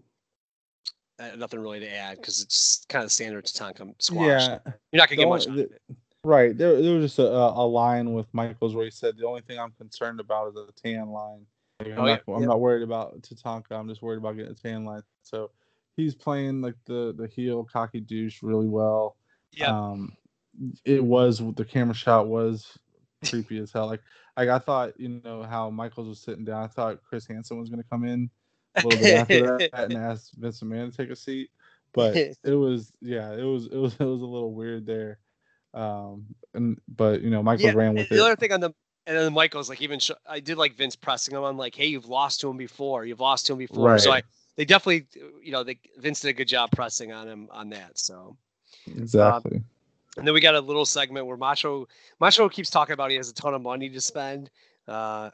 uh, nothing really to add because it's kind of standard Tatanka squash. Yeah. You're not gonna The get much only- out of it. Right. There, there was just a, a line with Michaels where he said the only thing I'm concerned about is the tan line. Like, I'm, Oh, not, yeah, I'm yeah. not worried about Tatanka. I'm just worried about getting a tan line. So he's playing like the the heel cocky douche really well. Yeah. Um, it was the camera shot was creepy as hell. Like, like I thought, you know, how Michaels was sitting down. I thought Chris Hansen was going to come in a little bit after that and ask Vince McMahon to take a seat. But it was, yeah, it was, it was, it was a little weird there. Um, and but you know, Michaels Yeah, ran with and the it. other thing on the and then Michael's like even sh- I did like Vince pressing him on like, hey, you've lost to him before, you've lost to him before. So I Right. they definitely you know they Vince did a good job pressing on him on that. So Exactly. and then we got a little segment where Macho Macho keeps talking about he has a ton of money to spend. Uh,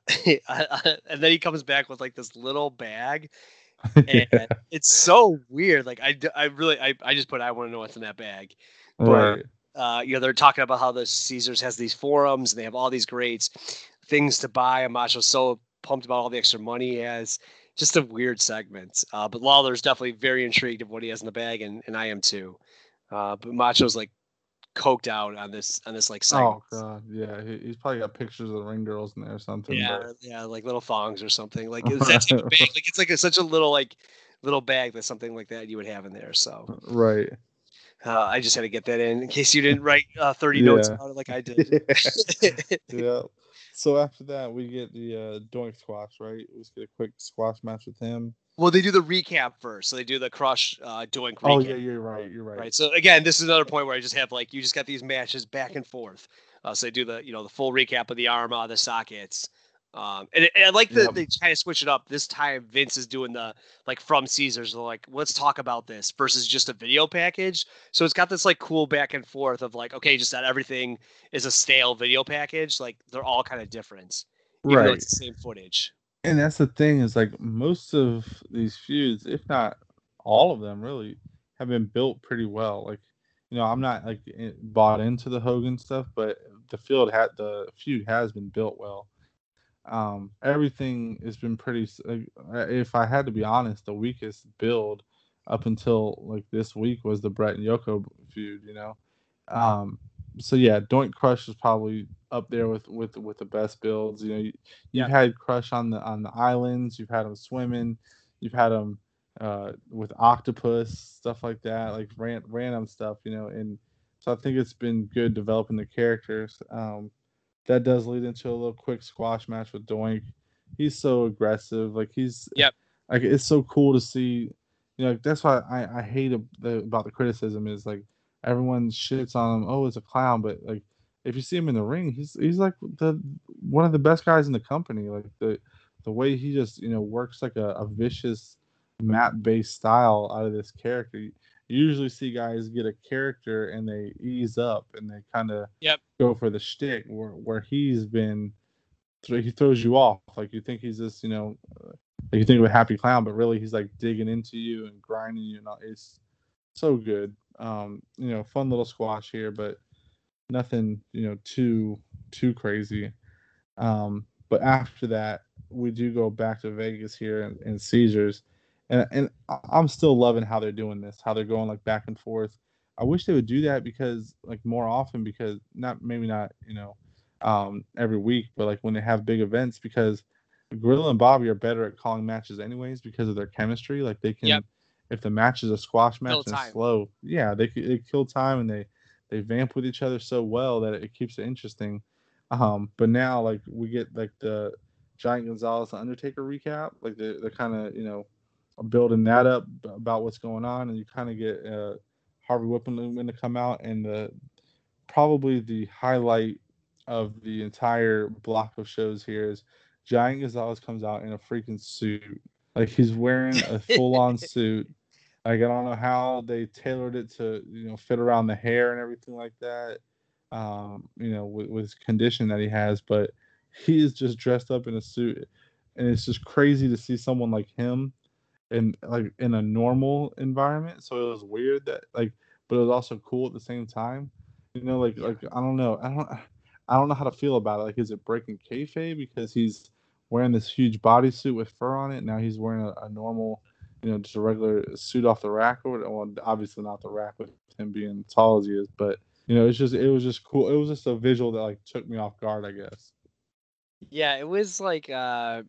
and then he comes back with like this little bag, and Yeah. it's so weird. Like I, d- I really I, I just put I want to know what's in that bag. But Right. uh, you know, they're talking about how the Caesars has these forums and they have all these great things to buy. And Macho's so pumped about all the extra money he has. Just a weird segment. Uh, but Lawler's definitely very intrigued of what he has in the bag, and, and I am too. Uh, but Macho's like coked out on this on this like segment. Oh god, yeah. He, he's probably got pictures of the ring girls in there or something. Yeah, yeah, like little thongs or something. Like is that type of bag? Like it's like a, such a little like little bag that something like that you would have in there. So But, right. uh, I just had to get that in in case you didn't write uh, thirty notes Yeah. about it like I did. Yeah. So after that, we get the uh, Doink squash, right? We just get a quick squash match with him. Well, they do the recap first. So they do the Crush uh, Doink recap. Oh yeah, you're right. You're right. Right. So again, this is another point where I just have like you just got these matches back and forth. Uh, so they do the you know the full recap of the Arma, the sockets, um, and, and I like that Yep. they kind of switch it up. This time, Vince is doing the like from Caesars, like let's talk about this versus just a video package. So it's got this like cool back and forth of like okay, just that everything is a stale video package. Like they're all kind of different, even though Right. it's the same footage. And that's the thing is like most of these feuds, if not all of them, really have been built pretty well. Like, you know, I'm not like in- bought into the Hogan stuff, but the field had the feud has been built well. Um, everything has been pretty. s- Like, uh, if I had to be honest, the weakest build up until like this week was the Brett and Yoko feud. You know, um, so yeah, Doink Crush is probably up there with with with the best builds. You know, you, you've Yep. had Crush on the on the islands, you've had him swimming, you've had him uh, with octopus stuff like that, like ran, random stuff. You know, and so I think it's been good developing the characters. Um, that does lead into a little quick squash match with Doink. He's so aggressive. Like he's Yep. like it's so cool to see. You know, that's why I I hate ab- the, about the criticism is like everyone shits on him. Oh, it's a clown, but like if you see him in the ring, he's he's like the one of the best guys in the company. Like the the way he just you know works like a, a vicious map based style out of this character. You usually see guys get a character and they ease up and they kind of Yep. go for the shtick. Where where he's been, he throws you off. Like you think he's this you know uh, like you think of a happy clown, but really he's like digging into you and grinding you. And all. It's so good. Um, you know, fun little squash here, but nothing, you know, too too crazy. Um, but after that, we do go back to Vegas here and, and Caesars, and and I- I'm still loving how they're doing this, how they're going like back and forth. I wish they would do that because like more often because not maybe not you know um, every week, but like when they have big events because Gorilla and Bobby are better at calling matches anyways because of their chemistry. Like they Yep. can, if the match is a squash Fill match and it's time. slow, yeah, they c- they kill time and they they vamp with each other so well that it keeps it interesting. Um, but now like we get like the Giant Gonzalez and Undertaker recap, like they're, they're kind of you know building that up b- about what's going on, and you kind of get uh, Harvey Whippleman to come out, and the probably the highlight of the entire block of shows here is Giant Gonzalez comes out in a freaking suit, like he's wearing a full on suit. Like I don't know how they tailored it to you know fit around the hair and everything like that. Um, you know, with, with his condition that he has, but he is just dressed up in a suit, and it's just crazy to see someone like him in like in a normal environment. So it was weird that like, but it was also cool at the same time. You know, like Yeah. like I don't know, I don't I don't know how to feel about it. Like, is it breaking kayfabe because he's wearing this huge bodysuit with fur on it? Now he's wearing a, a normal, you know, just a regular suit off the rack or well, obviously not the rack with him being tall as he is, but you know, it's just it was just cool. It was just a visual that like took me off guard, I guess. Yeah, it was like uh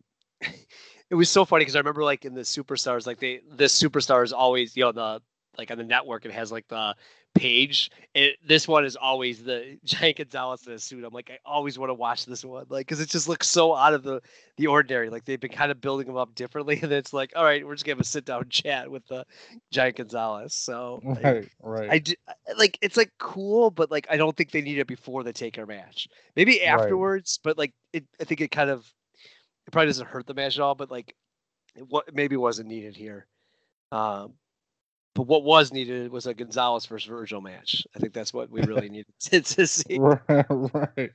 it was so funny because I remember like in the superstars, like they the superstars always, you know, the like on the network it has like the page. It, this one is always the Giant Gonzalez in a suit. I'm like, I always want to watch this one, like because it just looks so out of the the ordinary. Like they've been kind of building them up differently, and it's like, all right, we're just gonna have a sit down chat with the Giant Gonzalez. So like, Right, right, I do, like it's like cool, but like I don't think they need it before the Taker match. Maybe right. afterwards, but like it, I think it kind of it probably doesn't hurt the match at all, but like it, what maybe wasn't needed here. Um, but what was needed was a Gonzalez versus Virgil match. I think that's what we really needed to, to see. Right, right.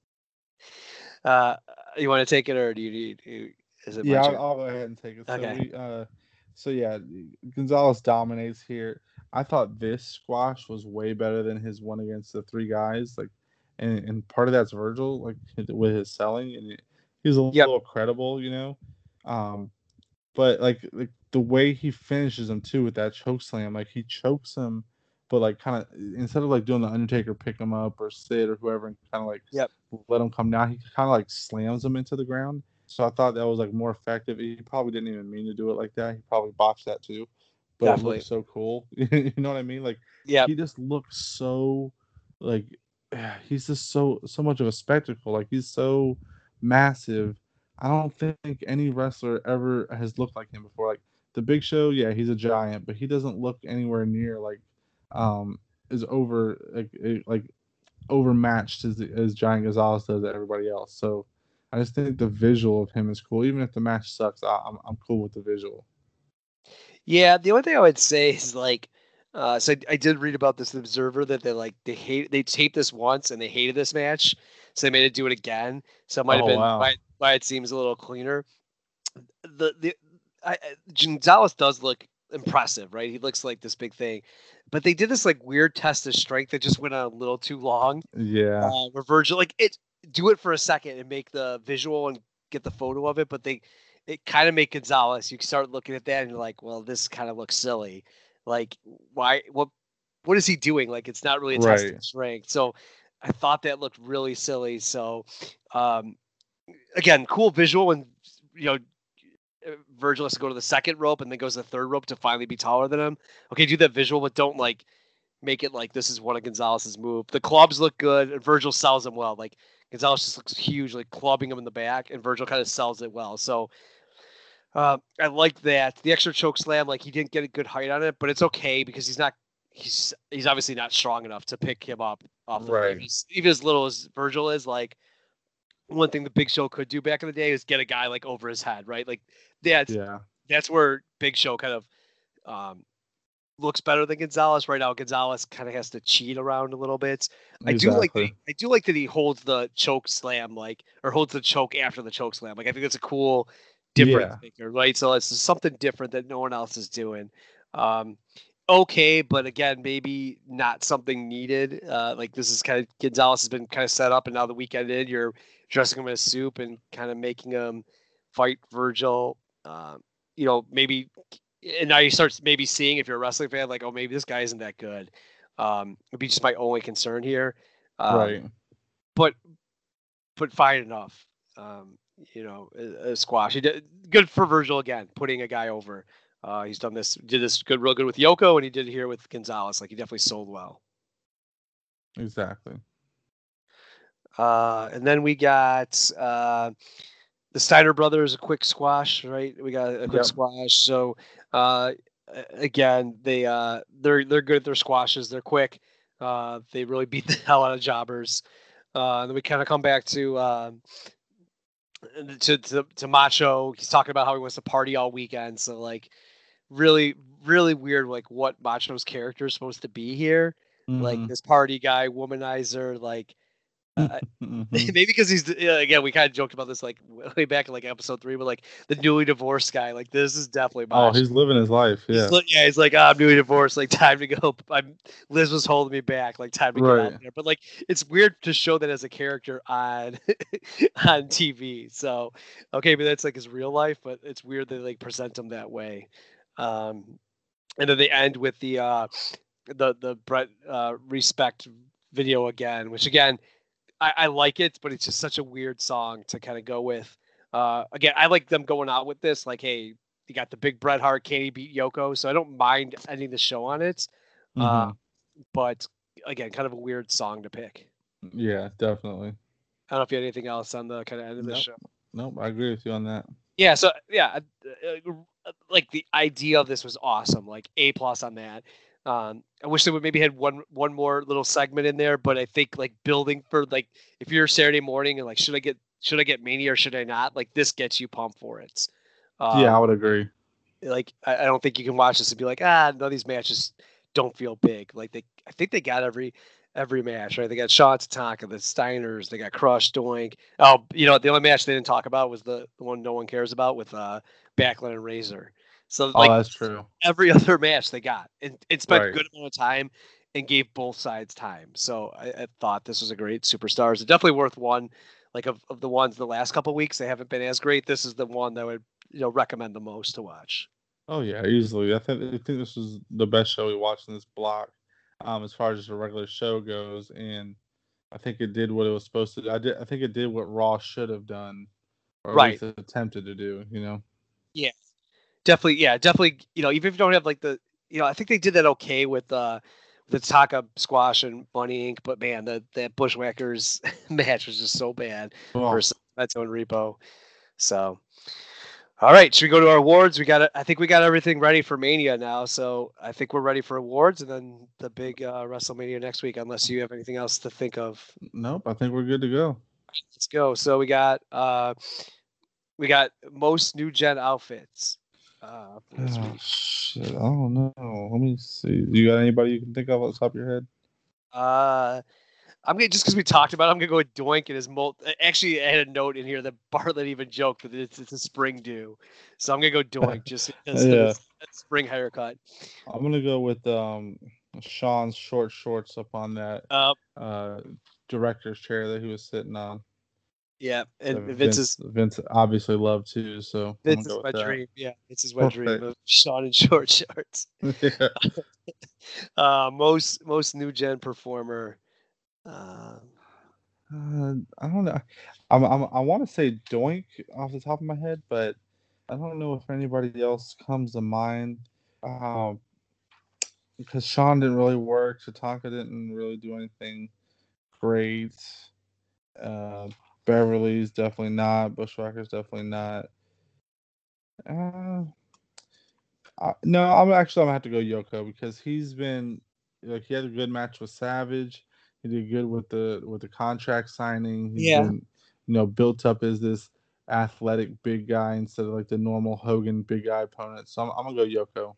Uh, you want to take it, or do you need? you- Is it my Yeah, I'll, turn? I'll go ahead and take it. So Okay. we, uh, so yeah, Gonzalez dominates here. I thought this squash was way better than his one against the three guys. Like, and and part of that's Virgil, like with his selling, and he- he's a Yep. little credible, you know. Um, but like like the way he finishes him too with that choke slam, like he chokes him, but like kind of instead of like doing the Undertaker pick him up or Sid or whoever and kind of like Yep. let him come down, he kind of like slams him into the ground. So I thought that was like more effective. He probably didn't even mean to do it like that. He probably botched that too, but it looked Definitely. so cool. You know what I mean? Like Yep. he just looks so like he's just so so much of a spectacle. Like he's so massive. I don't think any wrestler ever has looked like him before. Like the Big Show, yeah, he's a giant, but he doesn't look anywhere near like um is over like eh, like overmatched as as Giant Gonzalez does at everybody else. So I just think the visual of him is cool. Even if the match sucks, I, I'm I'm cool with the visual. Yeah. The only thing I would say is like, uh, so I, I did read about this in Observer that they like they hate they taped this once and they hated this match, so they made it do it again. So it might have Oh been wow. why why it seems a little cleaner. The the I, I- Gonzalez does look impressive, right? He looks like this big thing, but they did this like weird test of strength that just went on a little too long. Yeah. Uh, where Virgil like it do it for a second and make the visual and get the photo of it, but they it kind of make Gonzalez. You start looking at that and you're like, well, this kind of looks silly. Like why? What? what is he doing? Like, it's not really a test Right. of strength. So I thought that looked really silly. So, um, again, cool visual when, you know, Virgil has to go to the second rope and then goes to the third rope to finally be taller than him. Okay, do that visual, but don't like make it like this is one of Gonzalez's move. The clubs look good, and Virgil sells them well. Like Gonzalez just looks huge, like clubbing him in the back, and Virgil kind of sells it well. So uh, I like that. The extra choke slam, like he didn't get a good height on it, but it's okay because he's not. He's he's obviously not strong enough to pick him up off the Right. even, even as little as Virgil is. Like one thing the Big Show could do back in the day is get a guy like over his head, right? Like that's Yeah. that's where Big Show kind of um, looks better than Gonzalez right now. Gonzalez kind of has to cheat around a little bit. I do like that Exactly. he, I do like that he holds the choke slam like or holds the choke after the choke slam. Like I think that's a cool different Yeah. thinker, right? So it's something different that no one else is doing. Um, okay, but again, maybe not something needed. Uh, like this is kind of Gonzalez has been kind of set up, and now the weekend in, you're dressing him in a soup and kind of making him fight Virgil. Um, you know, maybe, and now you start maybe seeing if you're a wrestling fan, like, oh, maybe this guy isn't that good. Um, would be just my only concern here. Um, Right. But but fine enough. Um, you know, a, a squash. He did good for Virgil again, putting a guy over. Uh, he's done this, did this good, real good with Yoko, and he did it here with Gonzalez. Like he definitely sold well. Exactly. Uh, and then we got uh, the Steiner brothers, a quick squash, right? We got a quick Yep. squash. So uh, again, they uh, they're they're good at their squashes. They're quick. Uh, they really beat the hell out of jobbers. Uh, and then we kind of come back to. Uh, to, to to Macho. He's talking about how he wants to party all weekend. So like really, really weird like what Macho's character is supposed to be here. Like Mm-hmm. this party guy, womanizer, like uh, mm-hmm. maybe because he's uh, again, we kind of joked about this like way back in like episode three, but like the newly divorced guy, like this is definitely Oh, Macho. he's living his life. He's Yeah. li- yeah, he's like, oh, I'm newly divorced. Like, time to go. I'm Liz was holding me back. Like, time to get Right. out there. But like, it's weird to show that as a character on on T V. So, okay, but that's like his real life. But it's weird they like present him that way. Um, and then they end with the uh, the the Brett uh, respect video again, which again, I, I like it, but it's just such a weird song to kind of go with. Uh, again, I like them going out with this, like, hey, you got the big Bret Hart, can he beat Yoko? So I don't mind ending the show on it. Uh, Mm-hmm. but again, kind of a weird song to pick. Yeah, definitely. I don't know if you had anything else on the kind of end of the Nope. show. Nope. I agree with you on that. Yeah, so yeah, uh, uh, like the idea of this was awesome. Like A plus on that. Um, I wish they would maybe had one one more little segment in there, but I think like building for like if you're Saturday morning and like should I get should I get Mania or should I not? Like this gets you pumped for it. Um, Yeah, I would agree. like I, I don't think you can watch this and be like, ah, no, these matches don't feel big. Like they, I think they got every every match, right? They got Shawn Tatanka, the Steiners, they got Crush Doink. Oh, you know, the only match they didn't talk about was the, the one no one cares about with uh Backlund and Razor. So Oh, like that's true. every other match they got, and it spent a Right. good amount of time and gave both sides time. So I, I thought this was a great superstars. It's definitely worth one. Like of, of the ones the last couple of weeks, they haven't been as great. This is the one that I would you know recommend the most to watch. Oh yeah, easily. I think I think this was the best show we watched in this block, um, as far as just a regular show goes, and I think it did what it was supposed to do. I did. I think it did what Raw should have done, or at Right. least attempted to do. You know. Yeah. Definitely, yeah, definitely. You know, even if you don't have like the, you know, I think they did that okay with uh the Taka Squash and Money Incorporated. But man, the that Bushwhackers match was just so bad Oh, versus Meto and Repo. So, all right, should we go to our awards? We got it. I think we got everything ready for Mania now. So I think we're ready for awards, and then the big uh, WrestleMania next week. Unless you have anything else to think of, nope. I think we're good to go. let's go. So we got uh we got most new gen outfits. Uh, for this Oh, week. shit, I don't know. Let me see. You got anybody you can think of off the top of your head? Uh, I'm gonna just because we talked about it, I'm gonna go with Doink and his molt. Actually, I had a note in here that Bartlett even joked that it's, it's a spring do, so I'm gonna go Doink just because Yeah. of his spring haircut. I'm gonna go with um Sean's short shorts up on that Uh, uh director's chair that he was sitting on. Yeah, and that Vince Vince is Vince obviously loved too. So I'm Vince gonna is go with my that. dream. Yeah, Vince is my dream Right. of Sean in short shorts. Yeah. Uh, most most new gen performer. Uh, Uh, I don't know. I'm, I'm I want to say Doink off the top of my head, but I don't know if anybody else comes to mind. Um, because Sean didn't really work, Tatanka didn't really do anything great. Uh, Beverly's definitely not. Bushwhacker's definitely not. Uh, I, no, I'm actually I'm gonna have to go Yoko because he's been like he had a good match with Savage. He did good with the with the contract signing. He's yeah. been, you know, built up as this athletic big guy instead of like the normal Hogan big guy opponent. So I'm, I'm gonna go Yoko.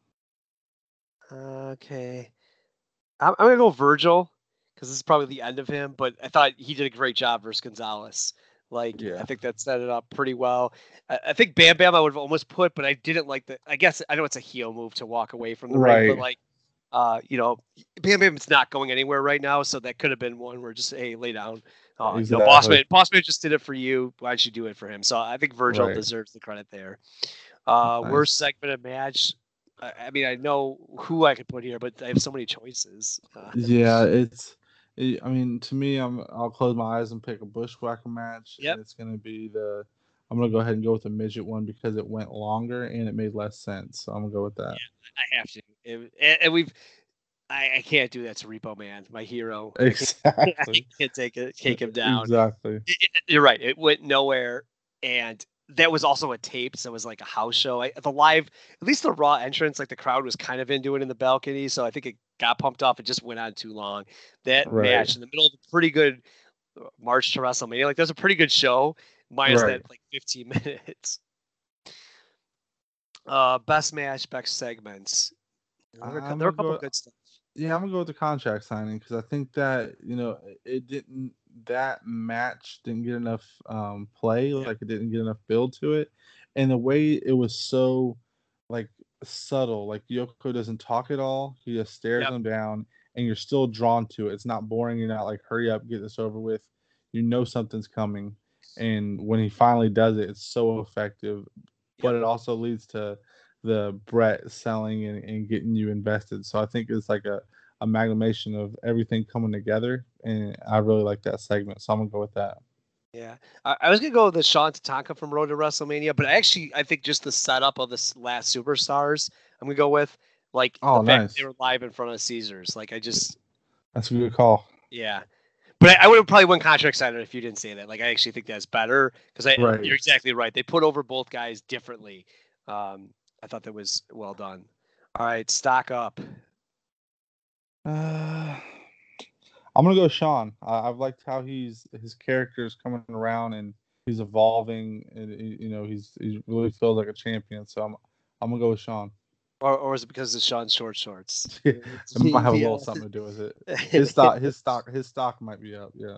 Okay. I'm, I'm gonna go Virgil because this is probably the end of him. But I thought he did a great job versus Gonzalez. Like I Yeah. think that set it up pretty well. I, I think Bam Bam I would have almost put, but I didn't like the. I guess I know it's a heel move to walk away from the ring, but Right. like, uh, you know, Bam Bam's not going anywhere right now, so that could have been one where just hey, lay down. Uh, you know, Exactly. Bossman, Bossman just did it for you. Why don't you do it for him? So I think Virgil Right. deserves the credit there. Uh, worst Nice. segment of match. I, I mean, I know who I could put here, but I have so many choices. Uh, Yeah, it's. It, I mean, to me, I'm. I'll close my eyes and pick a bushwhacker match, and yep, it's gonna be the. I'm gonna go ahead and go with the midget one because it went longer and it made less sense. So I'm gonna go with that. I have to. It- and, and we've. I, I can't do that to Repo Man, my hero. I can't. I Exactly. can't take it. Take him down. Exactly. It- it- you're right. It went nowhere, and that was also a tape, so it was like a house show. I, the live, at least the Raw entrance, like the crowd was kind of into it in the balcony, so I think it got pumped off. It just went on too long. That Right. match in the middle of a pretty good uh, March to WrestleMania, like there's a pretty good show, minus Right. that like fifteen minutes. Uh, best match, best segments. There were, a- I'm there were gonna a couple go. good stuff. Yeah, I'm gonna go with the contract signing because I think that you know it it didn't that match didn't get enough um, play, Yeah. like it didn't get enough build to it, and the way it was so like subtle, like Yoko doesn't talk at all, he just stares Yep. him down, and you're still drawn to it. It's not boring. You're not like hurry up, get this over with. You know something's coming, and when he finally does it, it's so effective. But Yep. it also leads to the Brett selling and, and getting you invested. So I think it's like a amalgamation of everything coming together, and I really like that segment. So I'm gonna go with that. Yeah, I, I was gonna go with the Sean Tatanka from Road to WrestleMania, but actually, I think just the setup of this last Superstars, I'm gonna go with like the Oh, fact they nice. were live in front of Caesars. Like I just, That's a good call. yeah, but I, I would have probably won contract signer if you didn't say that. Like I actually think that's better because I, Right. you're exactly right. They put over both guys differently. Um, I thought that was well done. All right, stock up. Uh, I'm gonna go Sean. I, I've liked how he's his character is coming around and he's evolving, and he- you know he's he really feels like a champion. So I'm I'm gonna go with Sean. Or, or is it because of Sean's short shorts? It might have a little Yeah. something to do with it. His stock, his stock, his stock might be up. Yeah.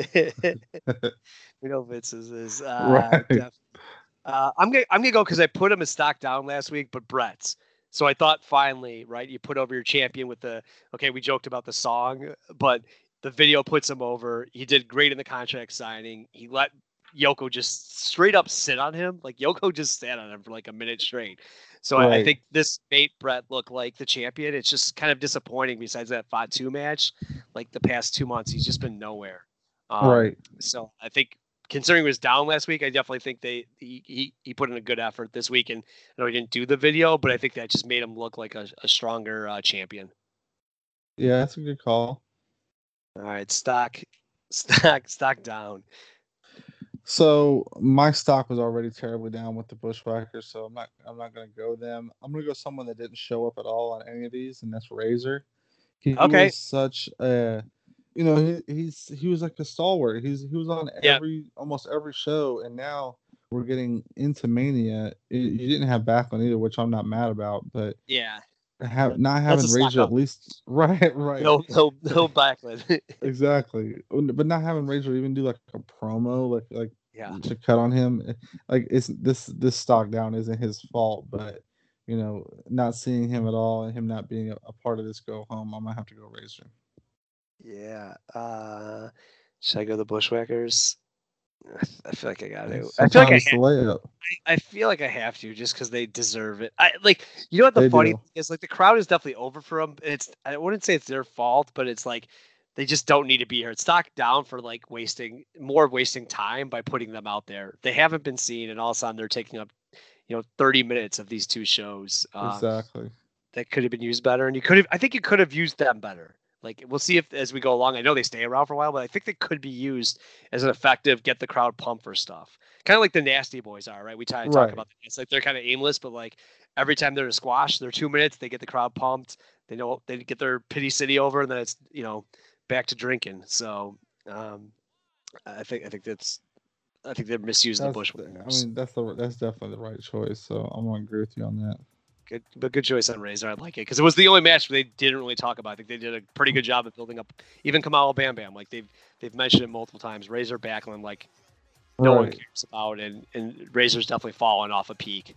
We know Vince's is uh, Right. def- uh, I'm gonna I'm gonna go because I put him as stock down last week, but Brett's. So I thought finally, right, you put over your champion with the okay. We joked about the song, but the video puts him over. He did great in the contract signing. He let Yoko just straight up sit on him. Like Yoko just sat on him for like a minute straight. So I, I Right. think this made Brett look like the champion. It's just kind of disappointing. Besides that Fatu match, like the past two months, he's just been nowhere. Um, Right. So I think considering he was down last week, I definitely think they he, he he put in a good effort this week. And I know he didn't do the video, but I think that just made him look like a, a stronger uh, champion. Yeah, that's a good call. All right, stock, stock, stock down. So my stock was already terribly down with the Bushwhackers, so I'm not I'm not gonna go them. I'm gonna go someone that didn't show up at all on any of these, and that's Razor. He Okay. was such a, you know, he, he's he was like a stalwart. He's he was on Yeah. every almost every show, and now we're getting into Mania. It, you didn't have Backlund either, which I'm not mad about, but Yeah. have not That's a having stock Razor up. at least right, right. No, no, no Backlund. Exactly, but not having Razor even do like a promo, like like Yeah. to cut on him, eh, like it's this this stock down isn't his fault, but you know, not seeing him at all and him not being a, a part of this go home, I'm gonna have to go Razor. Yeah. Uh, should I go the Bushwhackers? I feel like I got to. I Sometimes feel like I, it's the layup. I feel like I have to just because they deserve it. I like you know what the They funny do. thing is, like the crowd is definitely over for them. It's I wouldn't say it's their fault, but it's like they just don't need to be here. It's knocked down for like wasting more wasting time by putting them out there. They haven't been seen, and all of a sudden they're taking up, you know, thirty minutes of these two shows. Uh, Exactly. that could have been used better, and you could have. I think you could have used them better. Like we'll see if as we go along. I know they stay around for a while, but I think they could be used as an effective get the crowd pumped for stuff. Kind of like the Nasty Boys are, right? We try to talk Right. about that. It's like they're kind of aimless, but like every time they're a squash, they're two minutes. They get the crowd pumped. They know they get their pity city over, and then it's you know back to drinking. So um, I think I think that's I think they're misusing the That's, Bush. the- I mean, that's the that's definitely the right choice. So I'm gonna agree with you on that. Good, but good choice on Razor. I like it because it was the only match they didn't really talk about. I think they did a pretty good job of building up. Even Kamala Bam Bam, like they've they've mentioned it multiple times. Razor Backlund, like no one Right. cares about, and and Razor's definitely fallen off a peak.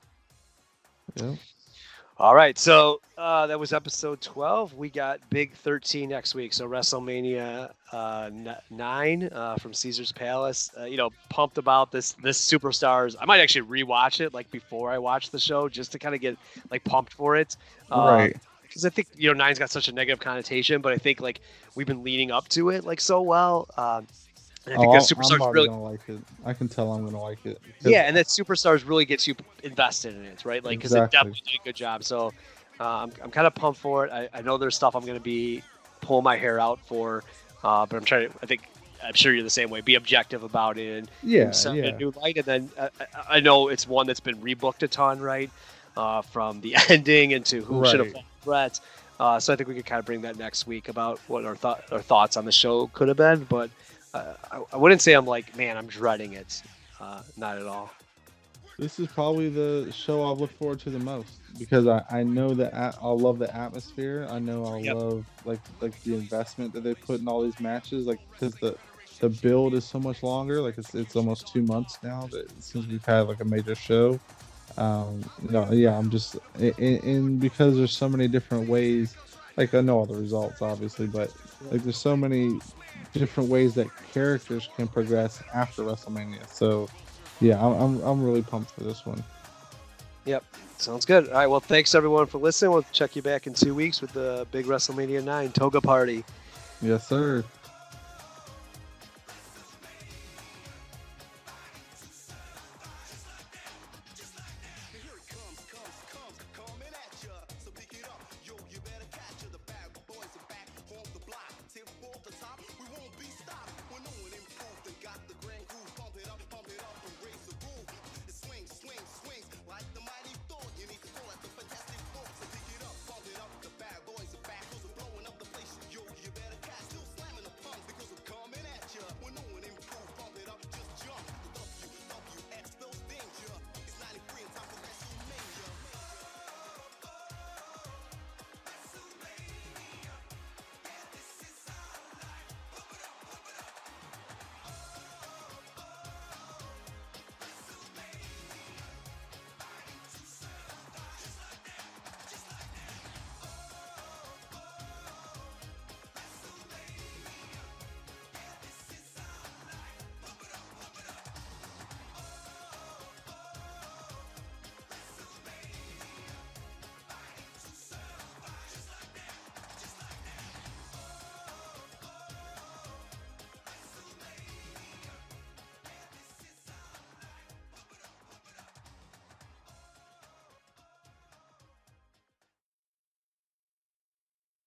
Yeah. All right, so uh, that was episode twelve. We got Big thirteen next week. So WrestleMania uh, n- nine uh, from Caesar's Palace. Uh, you know, pumped about this. This superstars. I might actually rewatch it like before I watch the show just to kind of get like pumped for it. Uh, Right. Because I think you know nine's got such a negative connotation, but I think like we've been leading up to it like so well. Um, and I think Oh, that I'm- superstars I'm already really. gonna like it. I can tell I'm gonna like it. 'Cause- Yeah, and that superstars really gets you invested in it, right? Like, because Exactly. it definitely did a good job. So uh, I'm, I'm kind of pumped for it. I, I know there's stuff I'm going to be pulling my hair out for, uh, but I'm trying to, I think, I'm sure you're the same way, be objective about it and Yeah, set it in yeah. a new light. And then uh, I, I know it's one that's been rebooked a ton, right? Uh, from the ending into who should have Right. fought Brett. Uh, so I think we could kind of bring that next week about what our, th- our thoughts on the show could have been. But uh, I, I wouldn't say I'm like, man, I'm dreading it. Uh, not at all. This is probably the show I'll look forward to the most because I, I know that I, I'll love the atmosphere. I know I'll Yep. love like like the investment that they put in all these matches. Like because the the build is so much longer. Like it's it's almost two months now that since we've had like a major show. Um, you know, yeah, I'm just and, and because there's so many different ways. Like I know all the results obviously, but like there's so many different ways that characters can progress after WrestleMania. So. Yeah, I'm, I'm I'm really pumped for this one. Yep. Sounds good. All right. Well, thanks everyone for listening. We'll check you back in two weeks with the big WrestleMania nine Toga Party. Yes, sir.